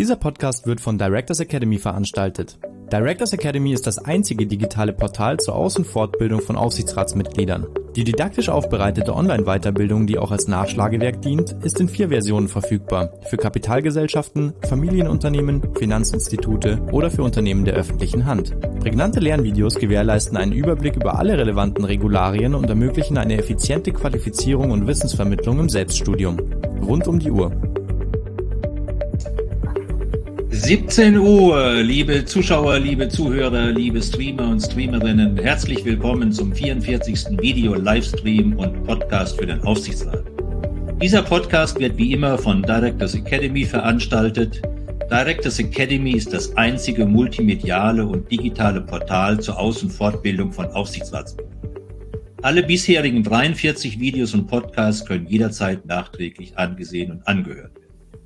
Dieser Podcast wird von Directors Academy veranstaltet. Directors Academy ist das einzige digitale Portal zur Aus- und Fortbildung von Aufsichtsratsmitgliedern. Die didaktisch aufbereitete Online-Weiterbildung, die auch als Nachschlagewerk dient, ist in 4 Versionen verfügbar. Für Kapitalgesellschaften, Familienunternehmen, Finanzinstitute oder für Unternehmen der öffentlichen Hand. Prägnante Lernvideos gewährleisten einen Überblick über alle relevanten Regularien und ermöglichen eine effiziente Qualifizierung und Wissensvermittlung im Selbststudium. Rund um die Uhr. 17 Uhr, liebe Zuschauer, liebe Zuhörer, liebe Streamer und Streamerinnen, herzlich willkommen zum 44. Video-Livestream und Podcast für den Aufsichtsrat. Dieser Podcast wird wie immer von Directors Academy veranstaltet. Directors Academy ist das einzige multimediale und digitale Portal zur Aus- und Fortbildung von Aufsichtsratsmitgliedern. Alle bisherigen 43 Videos und Podcasts können jederzeit nachträglich angesehen und angehört werden.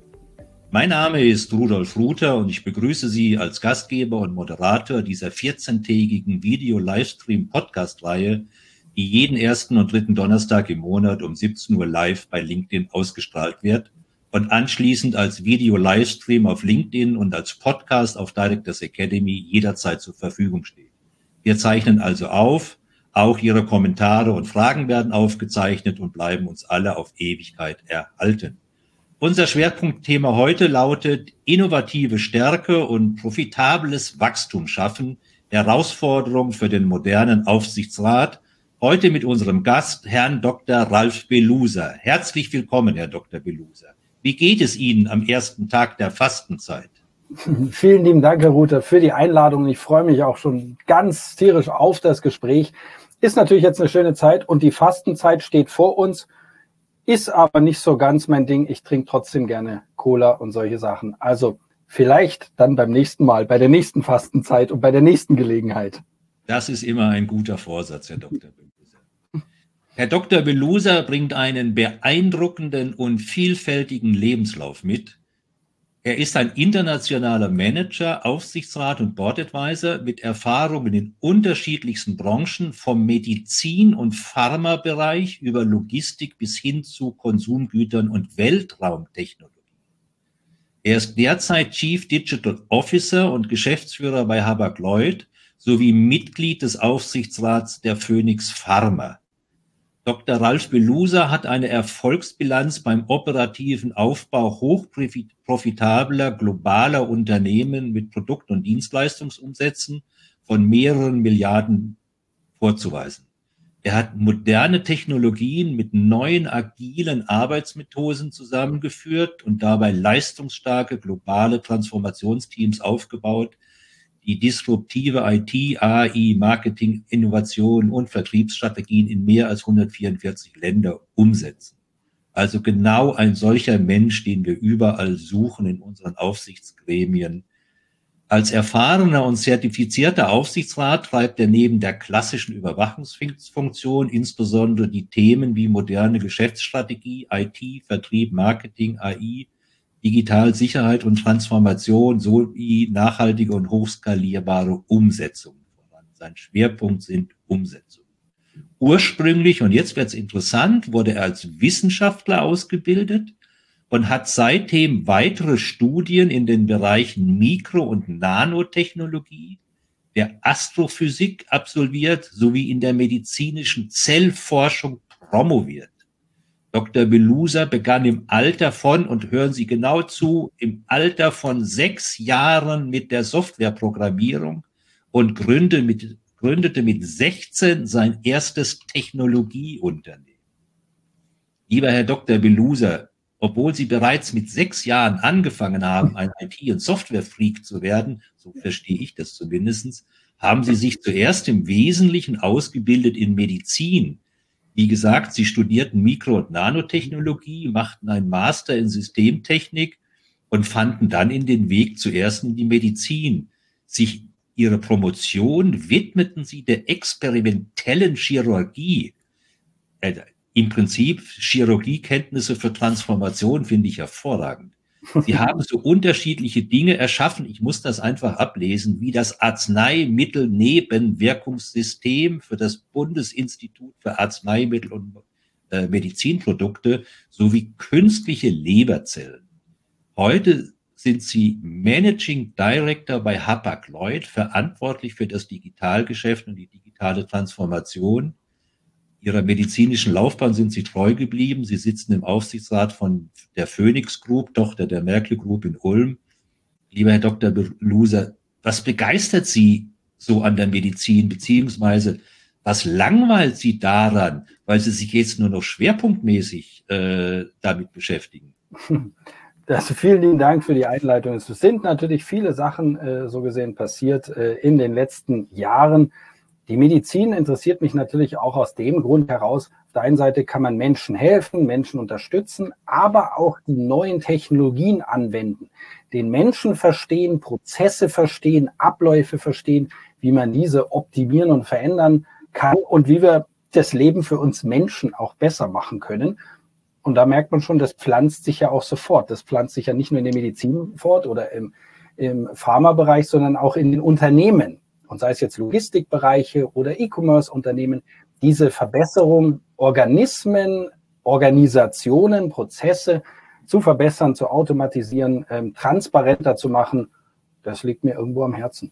Mein Name ist Rudolf Ruther und ich begrüße Sie als Gastgeber und Moderator dieser 14-tägigen Video-Livestream-Podcast-Reihe, die jeden ersten und dritten Donnerstag im Monat um 17 Uhr live bei LinkedIn ausgestrahlt wird und anschließend als Video-Livestream auf LinkedIn und als Podcast auf Directors Academy jederzeit zur Verfügung steht. Wir zeichnen also auf, auch Ihre Kommentare und Fragen werden aufgezeichnet und bleiben uns alle auf Ewigkeit erhalten. Unser Schwerpunktthema heute lautet innovative Stärke und profitables Wachstum schaffen, Herausforderungen für den modernen Aufsichtsrat. Heute mit unserem Gast, Herrn Dr. Ralf Beluser. Herzlich willkommen, Herr Dr. Beluser. Wie geht es Ihnen am ersten Tag der Fastenzeit? Vielen lieben Dank, Herr Ruther, für die Einladung. Ich freue mich auch schon ganz tierisch auf das Gespräch. Ist natürlich jetzt eine schöne Zeit und die Fastenzeit steht vor uns. Ist aber nicht so ganz mein Ding. Ich trinke trotzdem gerne Cola und solche Sachen. Also vielleicht dann beim nächsten Mal, bei der nächsten Fastenzeit und bei der nächsten Gelegenheit. Das ist immer ein guter Vorsatz, Herr Dr. Beluser. Herr Dr. Beluser bringt einen beeindruckenden und vielfältigen Lebenslauf mit. Er ist ein internationaler Manager, Aufsichtsrat und Board Advisor mit Erfahrungen in unterschiedlichsten Branchen, vom Medizin- und Pharmabereich über Logistik bis hin zu Konsumgütern und Weltraumtechnologie. Er ist derzeit Chief Digital Officer und Geschäftsführer bei Hapag-Lloyd sowie Mitglied des Aufsichtsrats der Phoenix Pharma. Dr. Ralf Beluser hat eine Erfolgsbilanz beim operativen Aufbau hochprofitabler globaler Unternehmen mit Produkt- und Dienstleistungsumsätzen von mehreren Milliarden vorzuweisen. Er hat moderne Technologien mit neuen agilen Arbeitsmethoden zusammengeführt und dabei leistungsstarke globale Transformationsteams aufgebaut, die disruptive IT, AI, Marketing, Innovation und Vertriebsstrategien in mehr als 144 Länder umsetzen. Also genau ein solcher Mensch, den wir überall suchen in unseren Aufsichtsgremien. Als erfahrener und zertifizierter Aufsichtsrat treibt er neben der klassischen Überwachungsfunktion insbesondere die Themen wie moderne Geschäftsstrategie, IT, Vertrieb, Marketing, AI, Digitalsicherheit und Transformation sowie nachhaltige und hochskalierbare Umsetzungen voran. Sein Schwerpunkt sind Umsetzungen. Ursprünglich, und jetzt wird es interessant, wurde er als Wissenschaftler ausgebildet und hat seitdem weitere Studien in den Bereichen Mikro- und Nanotechnologie, der Astrophysik absolviert sowie in der medizinischen Zellforschung promoviert. Dr. Beluser begann im Alter von, und hören Sie genau zu, im Alter von 6 Jahren mit der Softwareprogrammierung und gründete mit 16 sein erstes Technologieunternehmen. Lieber Herr Dr. Beluser, obwohl Sie bereits mit 6 Jahren angefangen haben, ein IT- und Softwarefreak zu werden, so verstehe ich das zumindest, haben Sie sich zuerst im Wesentlichen ausgebildet in Medizin. Wie gesagt, Sie studierten Mikro- und Nanotechnologie, machten einen Master in Systemtechnik und fanden dann den Weg zuerst in die Medizin. Ihre Promotion widmeten Sie der experimentellen Chirurgie. Im Prinzip Chirurgiekenntnisse für Transformation finde ich hervorragend. Sie haben so unterschiedliche Dinge erschaffen, ich muss das einfach ablesen, wie das Arzneimittelnebenwirkungssystem für das Bundesinstitut für Arzneimittel und Medizinprodukte sowie künstliche Leberzellen. Heute sind Sie Managing Director bei Hapag-Lloyd, verantwortlich für das Digitalgeschäft und die digitale Transformation. Ihrer medizinischen Laufbahn sind Sie treu geblieben. Sie sitzen im Aufsichtsrat von der Phoenix Group, Tochter der Merkel Group in Ulm. Lieber Herr Dr. Beluser, was begeistert Sie so an der Medizin, beziehungsweise was langweilt Sie daran, weil Sie sich jetzt nur noch schwerpunktmäßig damit beschäftigen? Also vielen lieben Dank für die Einleitung. Es sind natürlich viele Sachen so gesehen passiert in den letzten Jahren. Die Medizin interessiert mich natürlich auch aus dem Grund heraus. Auf der einen Seite kann man Menschen helfen, Menschen unterstützen, aber auch die neuen Technologien anwenden. Den Menschen verstehen, Prozesse verstehen, Abläufe verstehen, wie man diese optimieren und verändern kann und wie wir das Leben für uns Menschen auch besser machen können. Und da merkt man schon, das pflanzt sich ja auch sofort. Das pflanzt sich ja nicht nur in der Medizin fort oder im Pharmabereich, sondern auch in den Unternehmen. Und sei es jetzt Logistikbereiche oder E-Commerce-Unternehmen, diese Verbesserung, Organismen, Organisationen, Prozesse zu verbessern, zu automatisieren, transparenter zu machen, das liegt mir irgendwo am Herzen.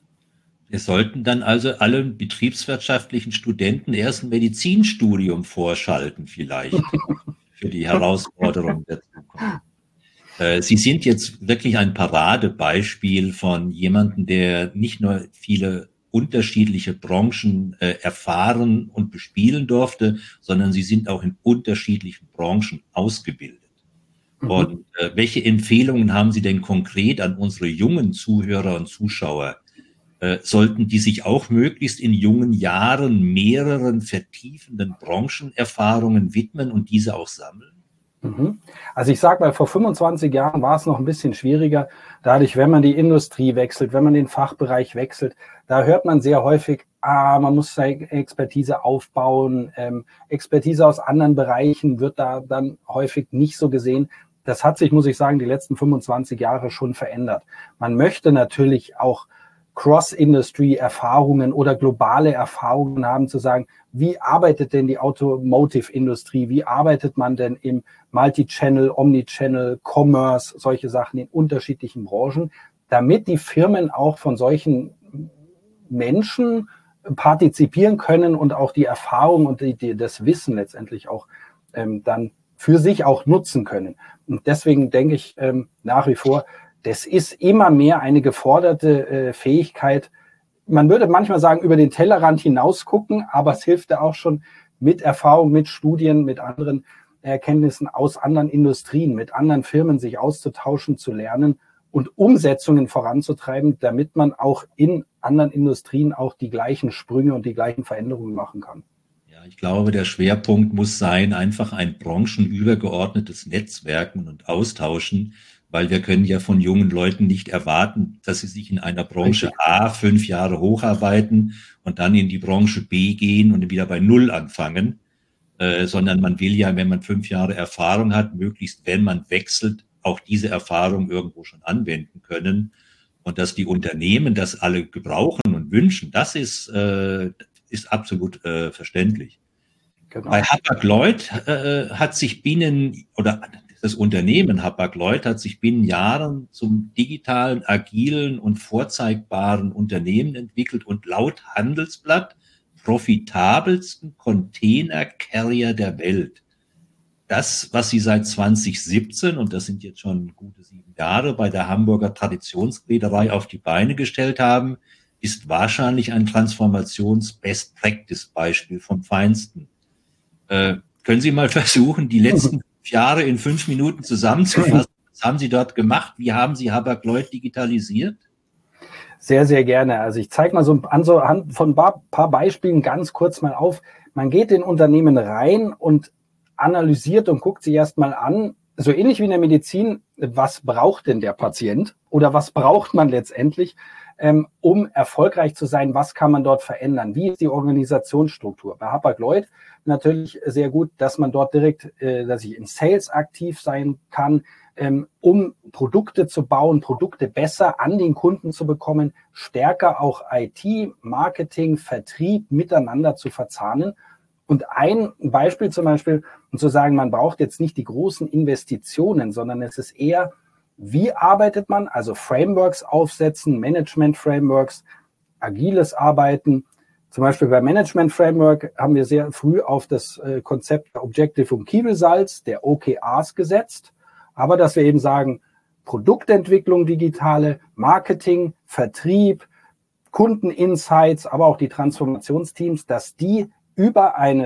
Wir sollten dann also allen betriebswirtschaftlichen Studenten erst ein Medizinstudium vorschalten vielleicht für die Herausforderungen der Zukunft. Sie sind jetzt wirklich ein Paradebeispiel von jemandem, der nicht nur viele unterschiedliche Branchen erfahren und bespielen durfte, sondern Sie sind auch in unterschiedlichen Branchen ausgebildet. Und welche Empfehlungen haben Sie denn konkret an unsere jungen Zuhörer und Zuschauer? Sollten die sich auch möglichst in jungen Jahren mehreren vertiefenden Branchenerfahrungen widmen und diese auch sammeln? Also ich sage mal, vor 25 Jahren war es noch ein bisschen schwieriger. Dadurch, wenn man die Industrie wechselt, wenn man den Fachbereich wechselt, da hört man sehr häufig, man muss seine Expertise aufbauen. Expertise aus anderen Bereichen wird da dann häufig nicht so gesehen. Das hat sich, muss ich sagen, die letzten 25 Jahre schon verändert. Man möchte natürlich auch Cross-Industry-Erfahrungen oder globale Erfahrungen haben, zu sagen, wie arbeitet denn die Automotive-Industrie? Wie arbeitet man denn im Multi-Channel, Omni-Channel, Commerce, solche Sachen in unterschiedlichen Branchen, damit die Firmen auch von solchen Menschen partizipieren können und auch die Erfahrung und das Wissen letztendlich auch dann für sich auch nutzen können. Und deswegen denke ich nach wie vor, das ist immer mehr eine geforderte Fähigkeit. Man würde manchmal sagen, über den Tellerrand hinaus gucken, aber es hilft ja auch schon mit Erfahrung, mit Studien, mit anderen Erkenntnissen aus anderen Industrien, mit anderen Firmen sich auszutauschen, zu lernen und Umsetzungen voranzutreiben, damit man auch in anderen Industrien auch die gleichen Sprünge und die gleichen Veränderungen machen kann. Ja, ich glaube, der Schwerpunkt muss sein, einfach ein branchenübergeordnetes Netzwerken und Austauschen, weil wir können ja von jungen Leuten nicht erwarten, dass sie sich in einer Branche A 5 Jahre hocharbeiten und dann in die Branche B gehen und wieder bei Null anfangen, sondern man will ja, wenn man 5 Jahre Erfahrung hat, möglichst, wenn man wechselt, auch diese Erfahrung irgendwo schon anwenden können. Und dass die Unternehmen das alle gebrauchen und wünschen, das ist absolut verständlich. Genau. Bei Hapag-Lloyd hat sich das Unternehmen Hapag-Lloyd hat sich binnen Jahren zum digitalen, agilen und vorzeigbaren Unternehmen entwickelt und laut Handelsblatt profitabelsten Container-Carrier der Welt. Das, was sie seit 2017, und das sind jetzt schon gute 7 Jahre, bei der Hamburger Traditionsreederei auf die Beine gestellt haben, ist wahrscheinlich ein Transformations-Best-Practice-Beispiel vom Feinsten. Können Sie mal versuchen, die letzten 5 Jahre in 5 Minuten zusammenzufassen? Was haben Sie dort gemacht? Wie haben Sie Hapag-Lloyd digitalisiert? Sehr, sehr gerne. Also ich zeige mal anhand von ein paar Beispielen ganz kurz mal auf. Man geht in Unternehmen rein und analysiert und guckt sich erstmal an, so ähnlich wie in der Medizin, was braucht denn der Patient oder was braucht man letztendlich, um erfolgreich zu sein, was kann man dort verändern, wie ist die Organisationsstruktur. Bei Hapag-Lloyd natürlich sehr gut, dass man dort direkt, dass ich in Sales aktiv sein kann, um Produkte zu bauen, Produkte besser an den Kunden zu bekommen, stärker auch IT, Marketing, Vertrieb miteinander zu verzahnen. Und ein Beispiel zum Beispiel, um zu sagen, man braucht jetzt nicht die großen Investitionen, sondern es ist eher wie arbeitet man, also Frameworks aufsetzen, Management-Frameworks, agiles Arbeiten. Zum Beispiel bei Management Framework haben wir sehr früh auf das Konzept der Objective und Key Results, der OKRs gesetzt. Aber dass wir eben sagen, Produktentwicklung digitale, Marketing, Vertrieb, Kundeninsights, aber auch die Transformationsteams, dass die über ein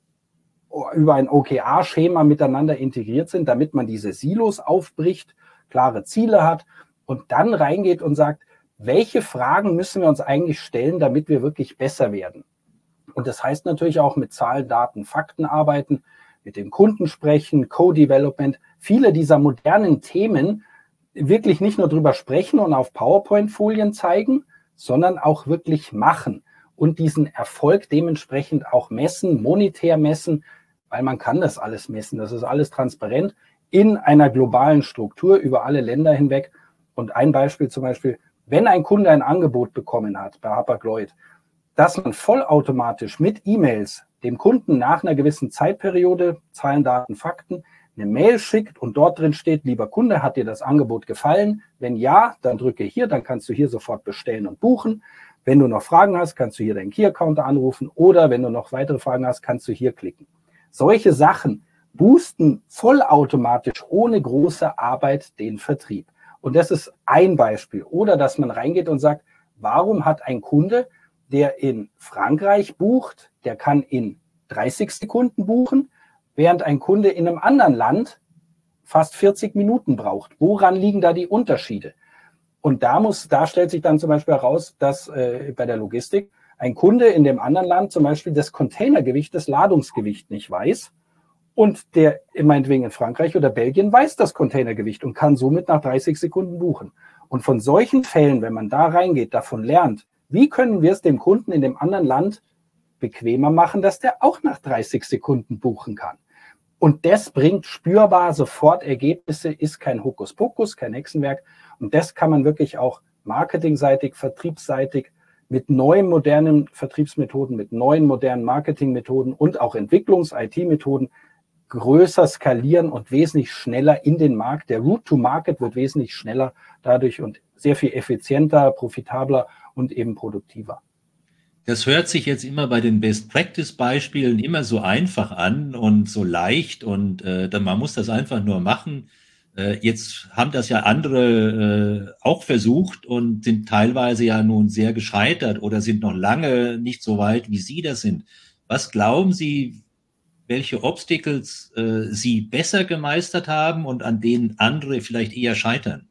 OKR-Schema miteinander integriert sind, damit man diese Silos aufbricht, klare Ziele hat und dann reingeht und sagt, welche Fragen müssen wir uns eigentlich stellen, damit wir wirklich besser werden? Und das heißt natürlich auch mit Zahlen, Daten, Fakten arbeiten, mit dem Kunden sprechen, Co-Development, viele dieser modernen Themen wirklich nicht nur drüber sprechen und auf PowerPoint-Folien zeigen, sondern auch wirklich machen und diesen Erfolg dementsprechend auch messen, monetär messen, weil man kann das alles messen. Das ist alles transparent in einer globalen Struktur über alle Länder hinweg. Und ein Beispiel zum Beispiel, wenn ein Kunde ein Angebot bekommen hat bei Hapag-Lloyd, dass man vollautomatisch mit E-Mails dem Kunden nach einer gewissen Zeitperiode, Zahlen, Daten, Fakten, eine Mail schickt und dort drin steht, lieber Kunde, hat dir das Angebot gefallen? Wenn ja, dann drücke hier, dann kannst du hier sofort bestellen und buchen. Wenn du noch Fragen hast, kannst du hier deinen Key-Accounter anrufen oder wenn du noch weitere Fragen hast, kannst du hier klicken. Solche Sachen boosten vollautomatisch ohne große Arbeit den Vertrieb. Und das ist ein Beispiel. Oder dass man reingeht und sagt, warum hat ein Kunde, der in Frankreich bucht, der kann in 30 Sekunden buchen, während ein Kunde in einem anderen Land fast 40 Minuten braucht. Woran liegen da die Unterschiede? Und da stellt sich dann zum Beispiel heraus, dass bei der Logistik ein Kunde in dem anderen Land zum Beispiel das Containergewicht, das Ladungsgewicht nicht weiß. Und der meinetwegen in Frankreich oder Belgien weiß das Containergewicht und kann somit nach 30 Sekunden buchen. Und von solchen Fällen, wenn man da reingeht, davon lernt, wie können wir es dem Kunden in dem anderen Land bequemer machen, dass der auch nach 30 Sekunden buchen kann. Und das bringt spürbar sofort Ergebnisse, ist kein Hokuspokus, kein Hexenwerk. Und das kann man wirklich auch marketingseitig, vertriebsseitig mit neuen modernen Vertriebsmethoden, mit neuen modernen Marketingmethoden und auch Entwicklungs-IT-Methoden größer skalieren und wesentlich schneller in den Markt. Der Route to Market wird wesentlich schneller dadurch und sehr viel effizienter, profitabler und eben produktiver. Das hört sich jetzt immer bei den Best-Practice-Beispielen immer so einfach an und so leicht und man muss das einfach nur machen. Jetzt haben das ja andere auch versucht und sind teilweise ja nun sehr gescheitert oder sind noch lange nicht so weit, wie Sie das sind. Was glauben Sie, welche Obstacles Sie besser gemeistert haben und an denen andere vielleicht eher scheitern?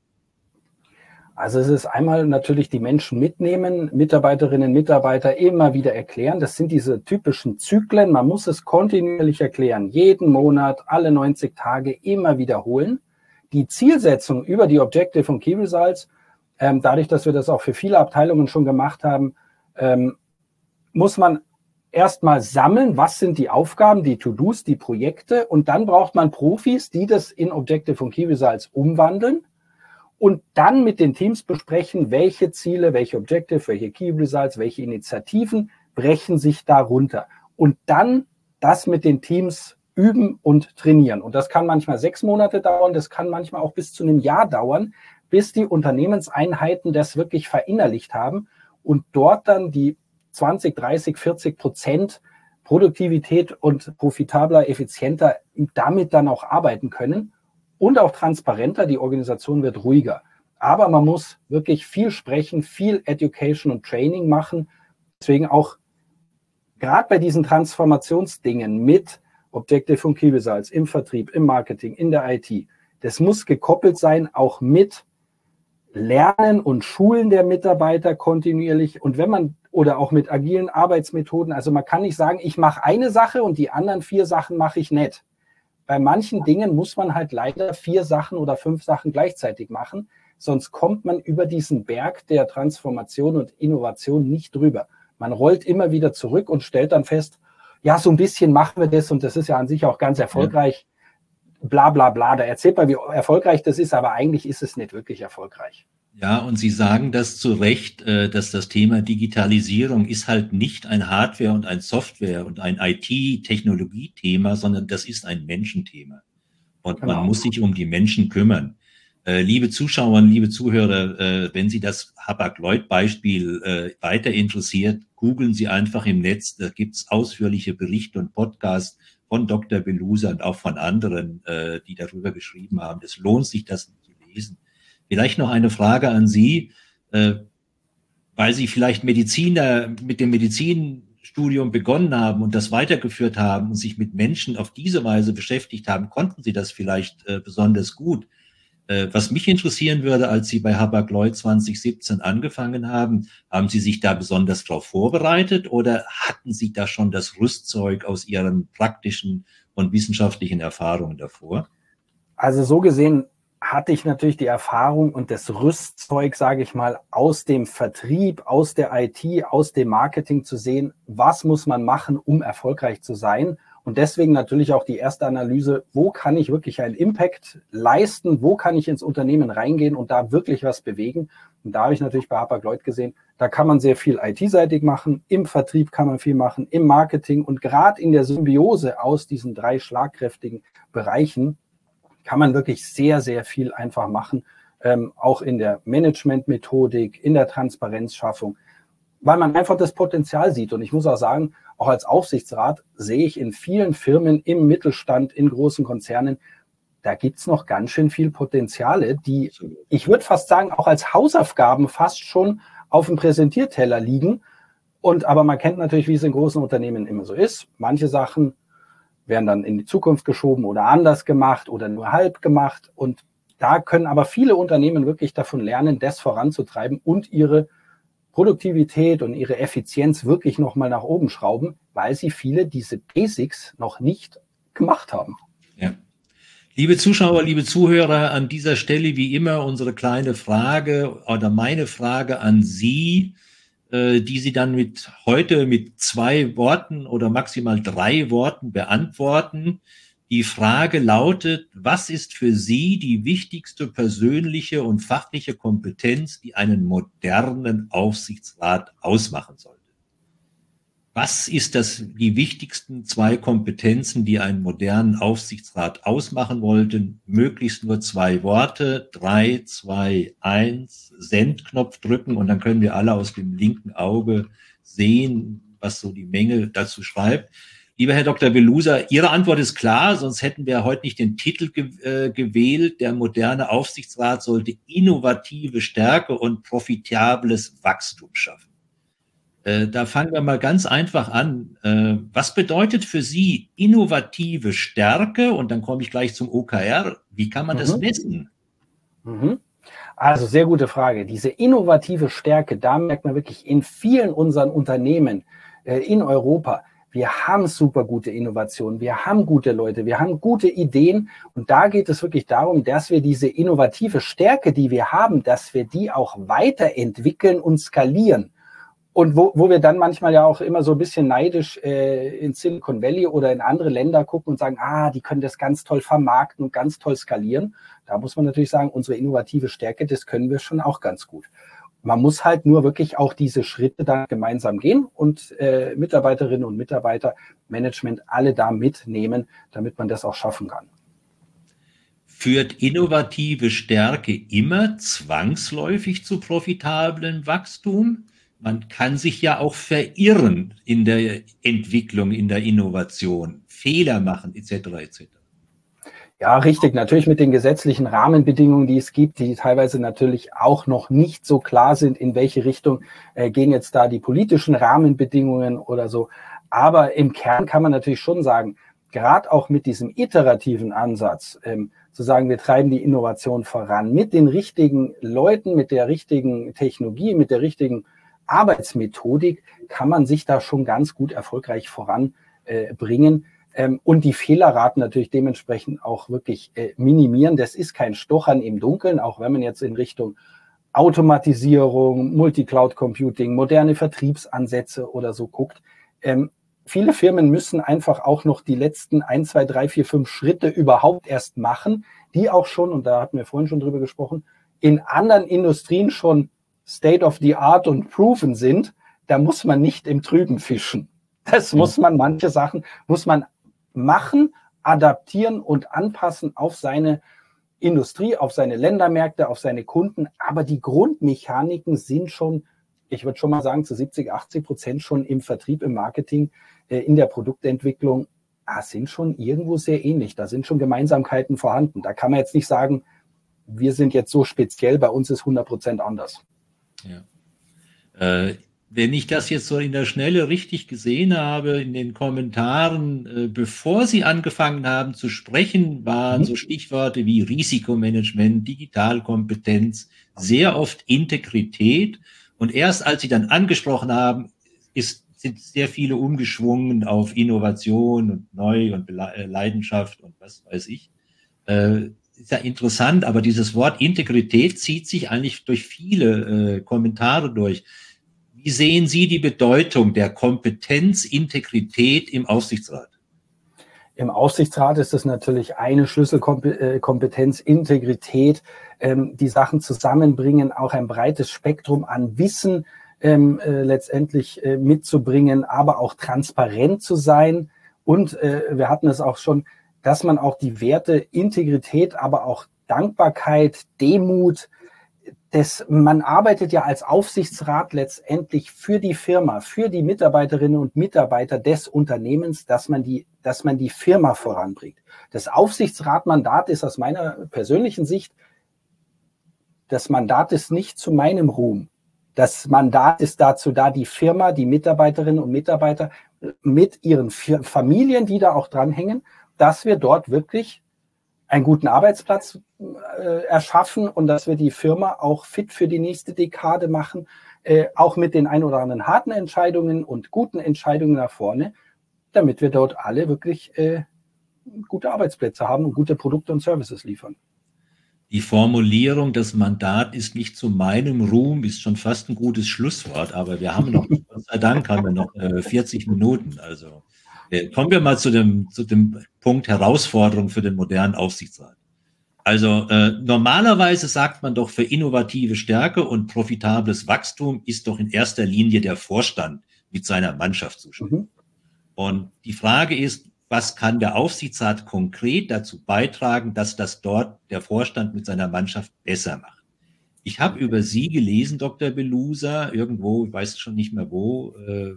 Also es ist einmal natürlich die Menschen mitnehmen, Mitarbeiterinnen, Mitarbeiter immer wieder erklären. Das sind diese typischen Zyklen. Man muss es kontinuierlich erklären. Jeden Monat, alle 90 Tage immer wiederholen. Die Zielsetzung über die Objective und Key Results, dadurch, dass wir das auch für viele Abteilungen schon gemacht haben, muss man erstmal sammeln, was sind die Aufgaben, die To-Dos, die Projekte. Und dann braucht man Profis, die das in Objective und Key Results umwandeln. Und dann mit den Teams besprechen, welche Ziele, welche Objective, welche Key Results, welche Initiativen brechen sich da runter. Und dann das mit den Teams üben und trainieren. Und das kann manchmal 6 Monate dauern, das kann manchmal auch bis zu einem Jahr dauern, bis die Unternehmenseinheiten das wirklich verinnerlicht haben und dort dann die 20, 30, 40% Produktivität und profitabler, effizienter damit dann auch arbeiten können. Und auch transparenter, die Organisation wird ruhiger. Aber man muss wirklich viel sprechen, viel Education und Training machen. Deswegen auch gerade bei diesen Transformationsdingen mit Objective und Key Results im Vertrieb, im Marketing, in der IT, das muss gekoppelt sein, auch mit Lernen und Schulen der Mitarbeiter kontinuierlich. Und wenn man, oder auch mit agilen Arbeitsmethoden, also man kann nicht sagen, ich mache eine Sache und die anderen 4 Sachen mache ich nicht. Bei manchen Dingen muss man halt leider 4 Sachen oder 5 Sachen gleichzeitig machen, sonst kommt man über diesen Berg der Transformation und Innovation nicht drüber. Man rollt immer wieder zurück und stellt dann fest, ja, so ein bisschen machen wir das und das ist ja an sich auch ganz erfolgreich, bla bla bla. Da erzählt man, wie erfolgreich das ist, aber eigentlich ist es nicht wirklich erfolgreich. Ja, und Sie sagen das zu Recht, dass das Thema Digitalisierung ist halt nicht ein Hardware- und ein Software- und ein IT-Technologie-Thema, sondern das ist ein Menschenthema. Und man muss sich um die Menschen kümmern. Liebe Zuschauer, liebe Zuhörer, wenn Sie das Hapag-Lloyd-Beispiel weiter interessiert, googeln Sie einfach im Netz. Da gibt's ausführliche Berichte und Podcasts von Dr. Belusa und auch von anderen, die darüber geschrieben haben. Es lohnt sich, das zu lesen. Vielleicht noch eine Frage an Sie, weil Sie vielleicht Mediziner mit dem Medizinstudium begonnen haben und das weitergeführt haben und sich mit Menschen auf diese Weise beschäftigt haben. Konnten Sie das vielleicht besonders gut? Was mich interessieren würde, als Sie bei Hapag-Lloyd 2017 angefangen haben, haben Sie sich da besonders darauf vorbereitet oder hatten Sie da schon das Rüstzeug aus Ihren praktischen und wissenschaftlichen Erfahrungen davor? Also so gesehen hatte ich natürlich die Erfahrung und das Rüstzeug, sage ich mal, aus dem Vertrieb, aus der IT, aus dem Marketing zu sehen, was muss man machen, um erfolgreich zu sein. Und deswegen natürlich auch die erste Analyse, wo kann ich wirklich einen Impact leisten, wo kann ich ins Unternehmen reingehen und da wirklich was bewegen. Und da habe ich natürlich bei Hapag-Lloyd gesehen, da kann man sehr viel IT-seitig machen, im Vertrieb kann man viel machen, im Marketing und gerade in der Symbiose aus diesen 3 schlagkräftigen Bereichen kann man wirklich sehr, sehr viel einfach machen, auch in der Management-Methodik, in der Transparenzschaffung, weil man einfach das Potenzial sieht. Und ich muss auch sagen, auch als Aufsichtsrat sehe ich in vielen Firmen im Mittelstand, in großen Konzernen, da gibt's noch ganz schön viel Potenziale, die, ich würde fast sagen, auch als Hausaufgaben fast schon auf dem Präsentierteller liegen. Aber man kennt natürlich, wie es in großen Unternehmen immer so ist. Manche Sachen werden dann in die Zukunft geschoben oder anders gemacht oder nur halb gemacht. Und da können aber viele Unternehmen wirklich davon lernen, das voranzutreiben und ihre Produktivität und ihre Effizienz wirklich nochmal nach oben schrauben, weil sie viele diese Basics noch nicht gemacht haben. Ja. Liebe Zuschauer, liebe Zuhörer, an dieser Stelle wie immer unsere kleine Frage oder meine Frage an Sie, die Sie dann heute mit 2 Worten oder maximal 3 Worten beantworten. Die Frage lautet, was ist für Sie die wichtigste persönliche und fachliche Kompetenz, die einen modernen Aufsichtsrat ausmachen sollte? Was ist die wichtigsten 2 Kompetenzen, die einen modernen Aufsichtsrat ausmachen wollten? Möglichst nur 2 Worte, 3, 2, 1, Sendknopf drücken und dann können wir alle aus dem linken Auge sehen, was so die Menge dazu schreibt. Lieber Herr Dr. Belusa, Ihre Antwort ist klar, sonst hätten wir heute nicht den Titel gewählt. Der moderne Aufsichtsrat sollte innovative Stärke und profitables Wachstum schaffen. Da fangen wir mal ganz einfach an. Was bedeutet für Sie innovative Stärke? Und dann komme ich gleich zum OKR. Wie kann man das messen? Also sehr gute Frage. Diese innovative Stärke, da merkt man wirklich in vielen unseren Unternehmen in Europa, wir haben super gute Innovationen, wir haben gute Leute, wir haben gute Ideen und da geht es wirklich darum, dass wir diese innovative Stärke, die wir haben, dass wir die auch weiterentwickeln und skalieren. Und wo wir dann manchmal ja auch immer so ein bisschen neidisch in Silicon Valley oder in andere Länder gucken und sagen, die können das ganz toll vermarkten und ganz toll skalieren. Da muss man natürlich sagen, unsere innovative Stärke, das können wir schon auch ganz gut. Man muss halt nur wirklich auch diese Schritte da gemeinsam gehen und Mitarbeiterinnen und Mitarbeiter, Management, alle da mitnehmen, damit man das auch schaffen kann. Führt innovative Stärke immer zwangsläufig zu profitablem Wachstum? Man kann sich ja auch verirren in der Entwicklung, in der Innovation, Fehler machen etc. etc. Ja, richtig. Natürlich mit den gesetzlichen Rahmenbedingungen, die es gibt, die teilweise natürlich auch noch nicht so klar sind, in welche Richtung gehen jetzt da die politischen Rahmenbedingungen oder so. Aber im Kern kann man natürlich schon sagen, gerade auch mit diesem iterativen Ansatz, zu sagen, wir treiben die Innovation voran mit den richtigen Leuten, mit der richtigen Technologie, mit der richtigen Arbeitsmethodik, kann man sich da schon ganz gut erfolgreich voranbringen. Und die Fehlerraten natürlich dementsprechend auch wirklich minimieren. Das ist kein Stochern im Dunkeln, auch wenn man jetzt in Richtung Automatisierung, Multi-Cloud-Computing, moderne Vertriebsansätze oder so guckt. Viele Firmen müssen einfach auch noch die letzten 1, 2, 3, 4, 5 Schritte überhaupt erst machen, die auch schon, und da hatten wir vorhin schon drüber gesprochen, in anderen Industrien schon State of the Art und proven sind. Da muss man nicht im Trüben fischen. Das muss man, manche Sachen muss man machen, adaptieren und anpassen auf seine Industrie, auf seine Ländermärkte, auf seine Kunden. Aber die Grundmechaniken sind schon, ich würde schon mal sagen, zu 70-80% schon im Vertrieb, im Marketing, in der Produktentwicklung, sind schon irgendwo sehr ähnlich. Da sind schon Gemeinsamkeiten vorhanden. Da kann man jetzt nicht sagen, wir sind jetzt so speziell, bei uns ist 100% anders. Ja. Wenn ich das jetzt so in der Schnelle richtig gesehen habe, in den Kommentaren, bevor Sie angefangen haben zu sprechen, waren so Stichworte wie Risikomanagement, Digitalkompetenz, sehr oft Integrität. Und erst als Sie dann angesprochen haben, sind sehr viele umgeschwungen auf Innovation und Neu- und Leidenschaft und was weiß ich. Ist ja interessant, aber dieses Wort Integrität zieht sich eigentlich durch viele Kommentare durch. Wie sehen Sie die Bedeutung der Kompetenz, Integrität im Aufsichtsrat? Im Aufsichtsrat ist es natürlich eine Schlüsselkompetenz, Integrität, die Sachen zusammenbringen, auch ein breites Spektrum an Wissen letztendlich mitzubringen, aber auch transparent zu sein. Und wir hatten es auch schon, dass man auch die Werte Integrität, aber auch Dankbarkeit, Demut, man arbeitet ja als Aufsichtsrat letztendlich für die Firma, für die Mitarbeiterinnen und Mitarbeiter des Unternehmens, dass man die Firma voranbringt. Das Aufsichtsratmandat ist aus meiner persönlichen Sicht, das Mandat ist nicht zu meinem Ruhm. Das Mandat ist dazu da, die Firma, die Mitarbeiterinnen und Mitarbeiter mit ihren Familien, die da auch dranhängen, dass wir dort wirklich einen guten Arbeitsplatz erschaffen und dass wir die Firma auch fit für die nächste Dekade machen, auch mit den ein oder anderen harten Entscheidungen und guten Entscheidungen nach vorne, damit wir dort alle wirklich gute Arbeitsplätze haben und gute Produkte und Services liefern. Die Formulierung, das Mandat ist nicht zu meinem Ruhm, ist schon fast ein gutes Schlusswort, aber wir haben noch, Gott sei Dank, haben wir noch 40 Minuten. Also kommen wir mal zu dem Punkt Herausforderung für den modernen Aufsichtsrat. Also normalerweise sagt man doch, für innovative Stärke und profitables Wachstum ist doch in erster Linie der Vorstand mit seiner Mannschaft zuständig. Und die Frage ist, was kann der Aufsichtsrat konkret dazu beitragen, dass das dort der Vorstand mit seiner Mannschaft besser macht? Ich habe über Sie gelesen, Dr. Belusa, irgendwo, ich weiß schon nicht mehr wo,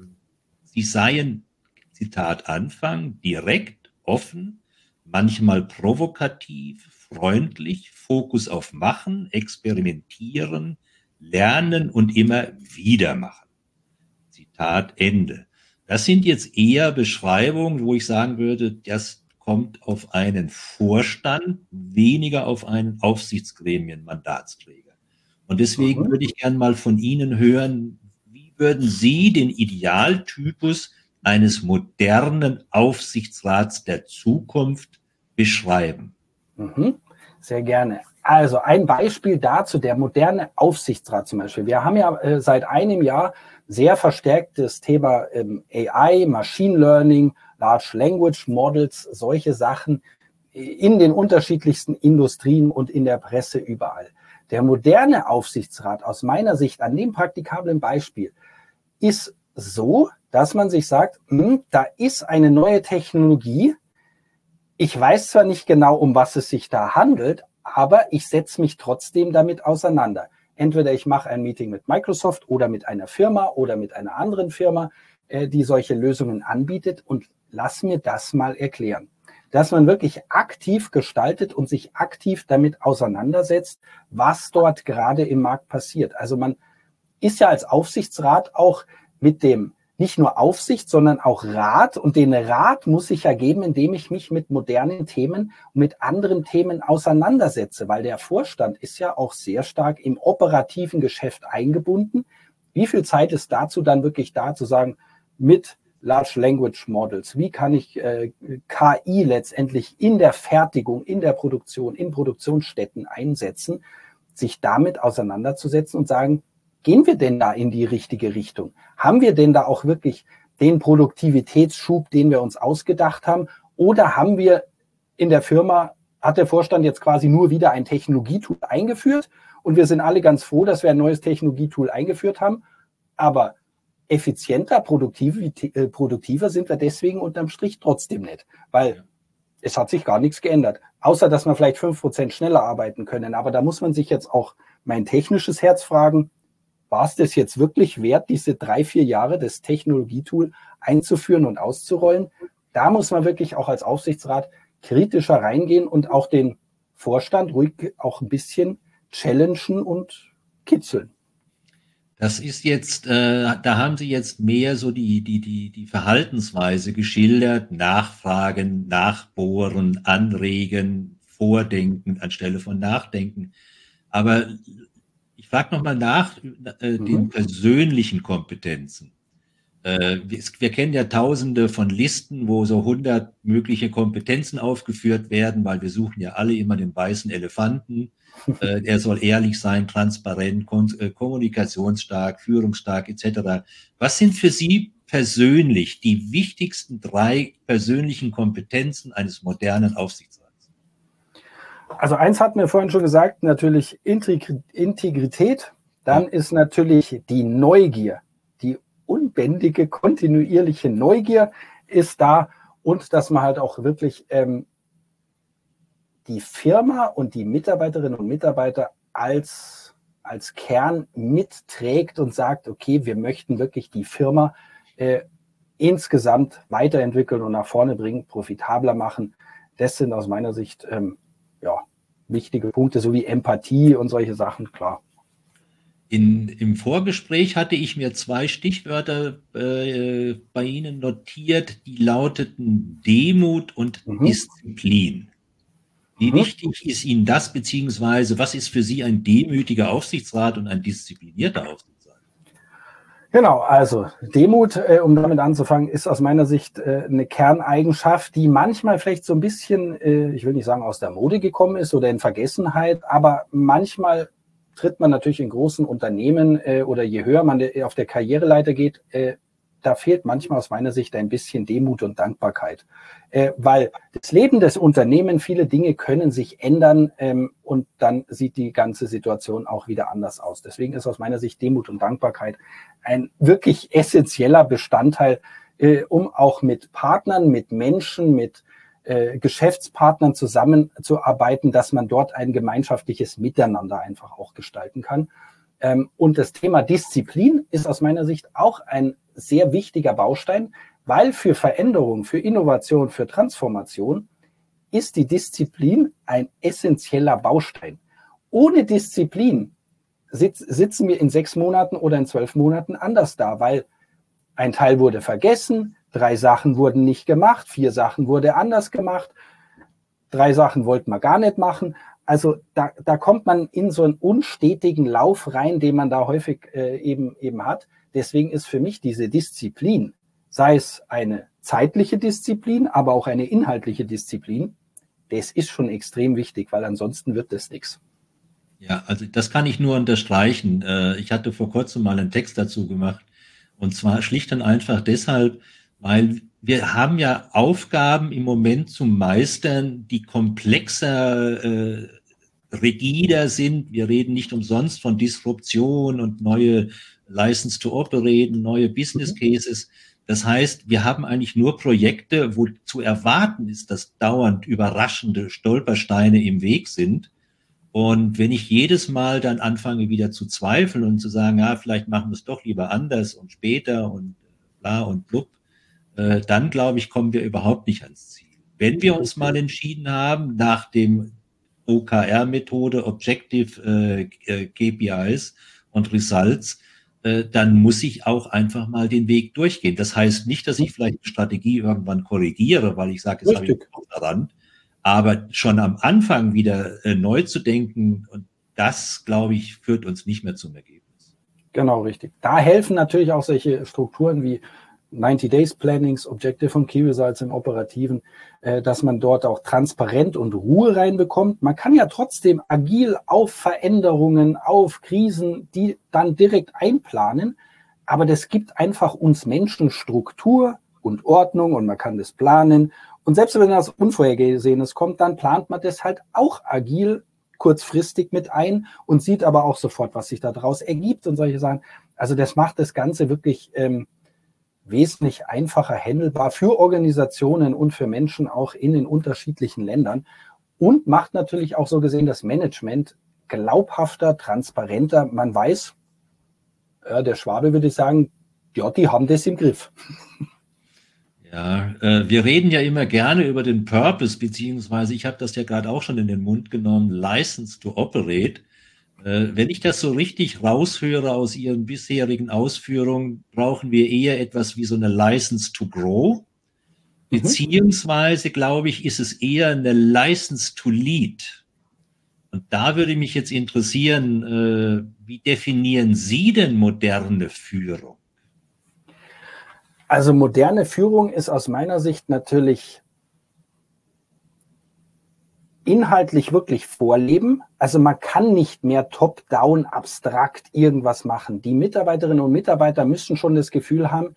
Sie seien, Zitat Anfang, direkt, offen, manchmal provokativ, freundlich, Fokus auf Machen, Experimentieren, Lernen und immer wieder machen. Zitat Ende. Das sind jetzt eher Beschreibungen, wo ich sagen würde, das kommt auf einen Vorstand, weniger auf einen Aufsichtsgremien-Mandatsträger. Und deswegen würde ich gern mal von Ihnen hören, wie würden Sie den Idealtypus eines modernen Aufsichtsrats der Zukunft beschreiben? Sehr gerne. Also ein Beispiel dazu, der moderne Aufsichtsrat zum Beispiel. Wir haben ja seit einem Jahr sehr verstärkt das Thema AI, Machine Learning, Large Language Models, solche Sachen in den unterschiedlichsten Industrien und in der Presse überall. Der moderne Aufsichtsrat aus meiner Sicht an dem praktikablen Beispiel ist so, dass man sich sagt, da ist eine neue Technologie. Ich weiß zwar nicht genau, um was es sich da handelt, aber ich setze mich trotzdem damit auseinander. Entweder ich mache ein Meeting mit Microsoft oder mit einer Firma oder mit einer anderen Firma, die solche Lösungen anbietet und lass mir das mal erklären. Dass man wirklich aktiv gestaltet und sich aktiv damit auseinandersetzt, was dort gerade im Markt passiert. Also man ist ja als Aufsichtsrat auch mit dem nicht nur Aufsicht, sondern auch Rat. Und den Rat muss ich ja geben, indem ich mich mit modernen Themen und mit anderen Themen auseinandersetze, weil der Vorstand ist ja auch sehr stark im operativen Geschäft eingebunden. Wie viel Zeit ist dazu dann wirklich da, zu sagen, mit Large Language Models, wie kann ich KI letztendlich in der Fertigung, in der Produktion, in Produktionsstätten einsetzen, sich damit auseinanderzusetzen und sagen, gehen wir denn da in die richtige Richtung? Haben wir denn da auch wirklich den Produktivitätsschub, den wir uns ausgedacht haben? Oder haben wir in der Firma, hat der Vorstand jetzt quasi nur wieder ein Technologietool eingeführt und wir sind alle ganz froh, dass wir ein neues Technologietool eingeführt haben, aber effizienter, produktiver sind wir deswegen unterm Strich trotzdem nicht. Weil es hat sich gar nichts geändert. Außer, dass wir vielleicht 5% schneller arbeiten können. Aber da muss man sich jetzt auch mein technisches Herz fragen, war es das jetzt wirklich wert, diese 3-4 Jahre das Technologietool einzuführen und auszurollen? Da muss man wirklich auch als Aufsichtsrat kritischer reingehen und auch den Vorstand ruhig auch ein bisschen challengen und kitzeln. Das ist jetzt, da haben Sie jetzt mehr so die Verhaltensweise geschildert, nachfragen, nachbohren, anregen, vordenken anstelle von nachdenken. Aber ich frage nochmal nach den persönlichen Kompetenzen. Wir kennen ja Tausende von Listen, wo so 100 mögliche Kompetenzen aufgeführt werden, weil wir suchen ja alle immer den weißen Elefanten. Er soll ehrlich sein, transparent, kommunikationsstark, führungsstark etc. Was sind für Sie persönlich die wichtigsten 3 persönlichen Kompetenzen eines modernen Aufsichtsrats? Also eins hatten wir vorhin schon gesagt, natürlich Integrität. Dann ist natürlich die Neugier, die unbändige, kontinuierliche Neugier ist da und dass man halt auch wirklich die Firma und die Mitarbeiterinnen und Mitarbeiter als Kern mitträgt und sagt, okay, wir möchten wirklich die Firma insgesamt weiterentwickeln und nach vorne bringen, profitabler machen. Das sind aus meiner Sicht wichtige Punkte, sowie Empathie und solche Sachen, klar. Im Vorgespräch hatte ich mir 2 Stichwörter bei Ihnen notiert, die lauteten Demut und Disziplin. Wie wichtig ist Ihnen das, beziehungsweise was ist für Sie ein demütiger Aufsichtsrat und ein disziplinierter Aufsichtsrat? Genau, also Demut, um damit anzufangen, ist aus meiner Sicht eine Kerneigenschaft, die manchmal vielleicht so ein bisschen, ich will nicht sagen aus der Mode gekommen ist oder in Vergessenheit, aber manchmal tritt man natürlich in großen Unternehmen oder je höher man auf der Karriereleiter geht, da fehlt manchmal aus meiner Sicht ein bisschen Demut und Dankbarkeit. Weil das Leben des Unternehmens, viele Dinge können sich ändern und dann sieht die ganze Situation auch wieder anders aus. Deswegen ist aus meiner Sicht Demut und Dankbarkeit ein wirklich essentieller Bestandteil, um auch mit Partnern, mit Menschen, mit Geschäftspartnern zusammenzuarbeiten, dass man dort ein gemeinschaftliches Miteinander einfach auch gestalten kann. Und das Thema Disziplin ist aus meiner Sicht auch ein sehr wichtiger Baustein, weil für Veränderung, für Innovation, für Transformation ist die Disziplin ein essentieller Baustein. Ohne Disziplin sitzen wir in 6 Monaten oder in 12 Monaten anders da, weil ein Teil wurde vergessen, 3 Sachen wurden nicht gemacht, 4 Sachen wurde anders gemacht, 3 Sachen wollten wir gar nicht machen. Also da kommt man in so einen unstetigen Lauf rein, den man da häufig eben hat. Deswegen ist für mich diese Disziplin, sei es eine zeitliche Disziplin, aber auch eine inhaltliche Disziplin, das ist schon extrem wichtig, weil ansonsten wird das nichts. Ja, also das kann ich nur unterstreichen. Ich hatte vor kurzem mal einen Text dazu gemacht. Und zwar schlicht und einfach deshalb, weil wir haben ja Aufgaben im Moment zu meistern, die komplexer, rigider sind. Wir reden nicht umsonst von Disruption und neue License to Operate, neue Business Cases. Das heißt, wir haben eigentlich nur Projekte, wo zu erwarten ist, dass dauernd überraschende Stolpersteine im Weg sind. Und wenn ich jedes Mal dann anfange wieder zu zweifeln und zu sagen, ja, vielleicht machen wir es doch lieber anders und später und bla und blub, dann glaube ich, kommen wir überhaupt nicht ans Ziel. Wenn wir uns mal entschieden haben, nach dem OKR-Methode, Objective KPIs und Results, dann muss ich auch einfach mal den Weg durchgehen. Das heißt nicht, dass ich vielleicht die Strategie irgendwann korrigiere, weil ich sage, jetzt habe ich noch daran. Aber schon am Anfang wieder neu zu denken, und das, glaube ich, führt uns nicht mehr zum Ergebnis. Genau, richtig. Da helfen natürlich auch solche Strukturen wie 90 Days Plannings, Objective und Key Results im Operativen, dass man dort auch Transparenz und Ruhe reinbekommt. Man kann ja trotzdem agil auf Veränderungen, auf Krisen, die dann direkt einplanen. Aber das gibt einfach uns Menschen Struktur und Ordnung und man kann das planen. Und selbst wenn das Unvorhergesehenes kommt, dann plant man das halt auch agil kurzfristig mit ein und sieht aber auch sofort, was sich daraus ergibt und solche Sachen. Also das macht das Ganze wirklich wesentlich einfacher handelbar für Organisationen und für Menschen auch in den unterschiedlichen Ländern und macht natürlich auch so gesehen das Management glaubhafter, transparenter. Man weiß, der Schwabe würde sagen, ja, die haben das im Griff. Ja, wir reden ja immer gerne über den Purpose, beziehungsweise ich habe das ja gerade auch schon in den Mund genommen, License to Operate. Wenn ich das so richtig raushöre aus Ihren bisherigen Ausführungen, brauchen wir eher etwas wie so eine License to Grow, beziehungsweise, glaube ich, ist es eher eine License to Lead. Und da würde mich jetzt interessieren, wie definieren Sie denn moderne Führung? Also moderne Führung ist aus meiner Sicht natürlich inhaltlich wirklich vorleben. Also man kann nicht mehr top-down abstrakt irgendwas machen. Die Mitarbeiterinnen und Mitarbeiter müssen schon das Gefühl haben,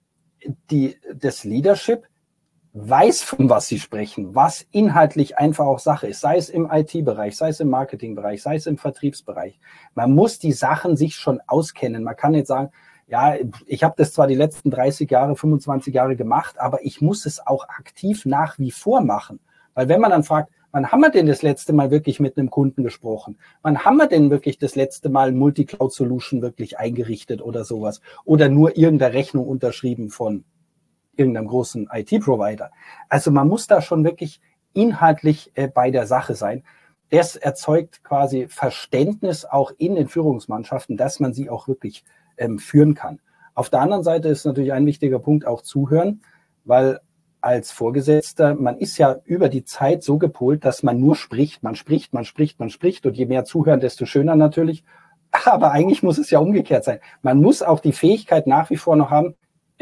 das Leadership weiß, von was sie sprechen, was inhaltlich einfach auch Sache ist, sei es im IT-Bereich, sei es im Marketing-Bereich, sei es im Vertriebsbereich. Man muss die Sachen sich schon auskennen. Man kann nicht sagen, ja, ich habe das zwar die letzten 30 Jahre, 25 Jahre gemacht, aber ich muss es auch aktiv nach wie vor machen. Weil wenn man dann fragt, wann haben wir denn das letzte Mal wirklich mit einem Kunden gesprochen? Wann haben wir denn wirklich das letzte Mal ein Multi-Cloud-Solution wirklich eingerichtet oder sowas? Oder nur irgendeine Rechnung unterschrieben von irgendeinem großen IT-Provider? Also man muss da schon wirklich inhaltlich bei der Sache sein. Das erzeugt quasi Verständnis auch in den Führungsmannschaften, dass man sie auch wirklich führen kann. Auf der anderen Seite ist natürlich ein wichtiger Punkt auch zuhören, weil als Vorgesetzter, man ist ja über die Zeit so gepolt, dass man nur spricht, man spricht und je mehr zuhören, desto schöner natürlich. Aber eigentlich muss es ja umgekehrt sein. Man muss auch die Fähigkeit nach wie vor noch haben,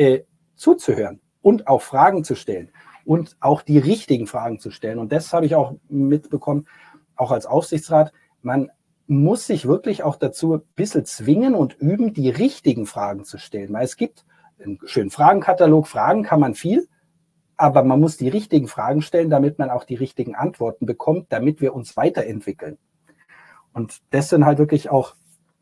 zuzuhören und auch Fragen zu stellen und auch die richtigen Fragen zu stellen. Und das habe ich auch mitbekommen, auch als Aufsichtsrat. Man muss sich wirklich auch dazu ein bisschen zwingen und üben, die richtigen Fragen zu stellen. Weil es gibt einen schönen Fragenkatalog, Fragen kann man viel, aber man muss die richtigen Fragen stellen, damit man auch die richtigen Antworten bekommt, damit wir uns weiterentwickeln. Und das sind halt wirklich auch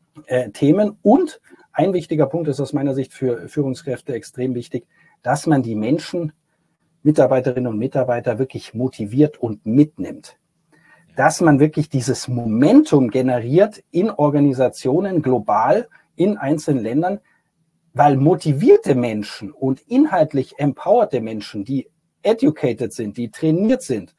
Themen. Und ein wichtiger Punkt ist aus meiner Sicht für Führungskräfte extrem wichtig, dass man die Menschen, Mitarbeiterinnen und Mitarbeiter wirklich motiviert und mitnimmt. Dass man wirklich dieses Momentum generiert in Organisationen global, in einzelnen Ländern, weil motivierte Menschen und inhaltlich empowerte Menschen, die educated sind, die trainiert sind,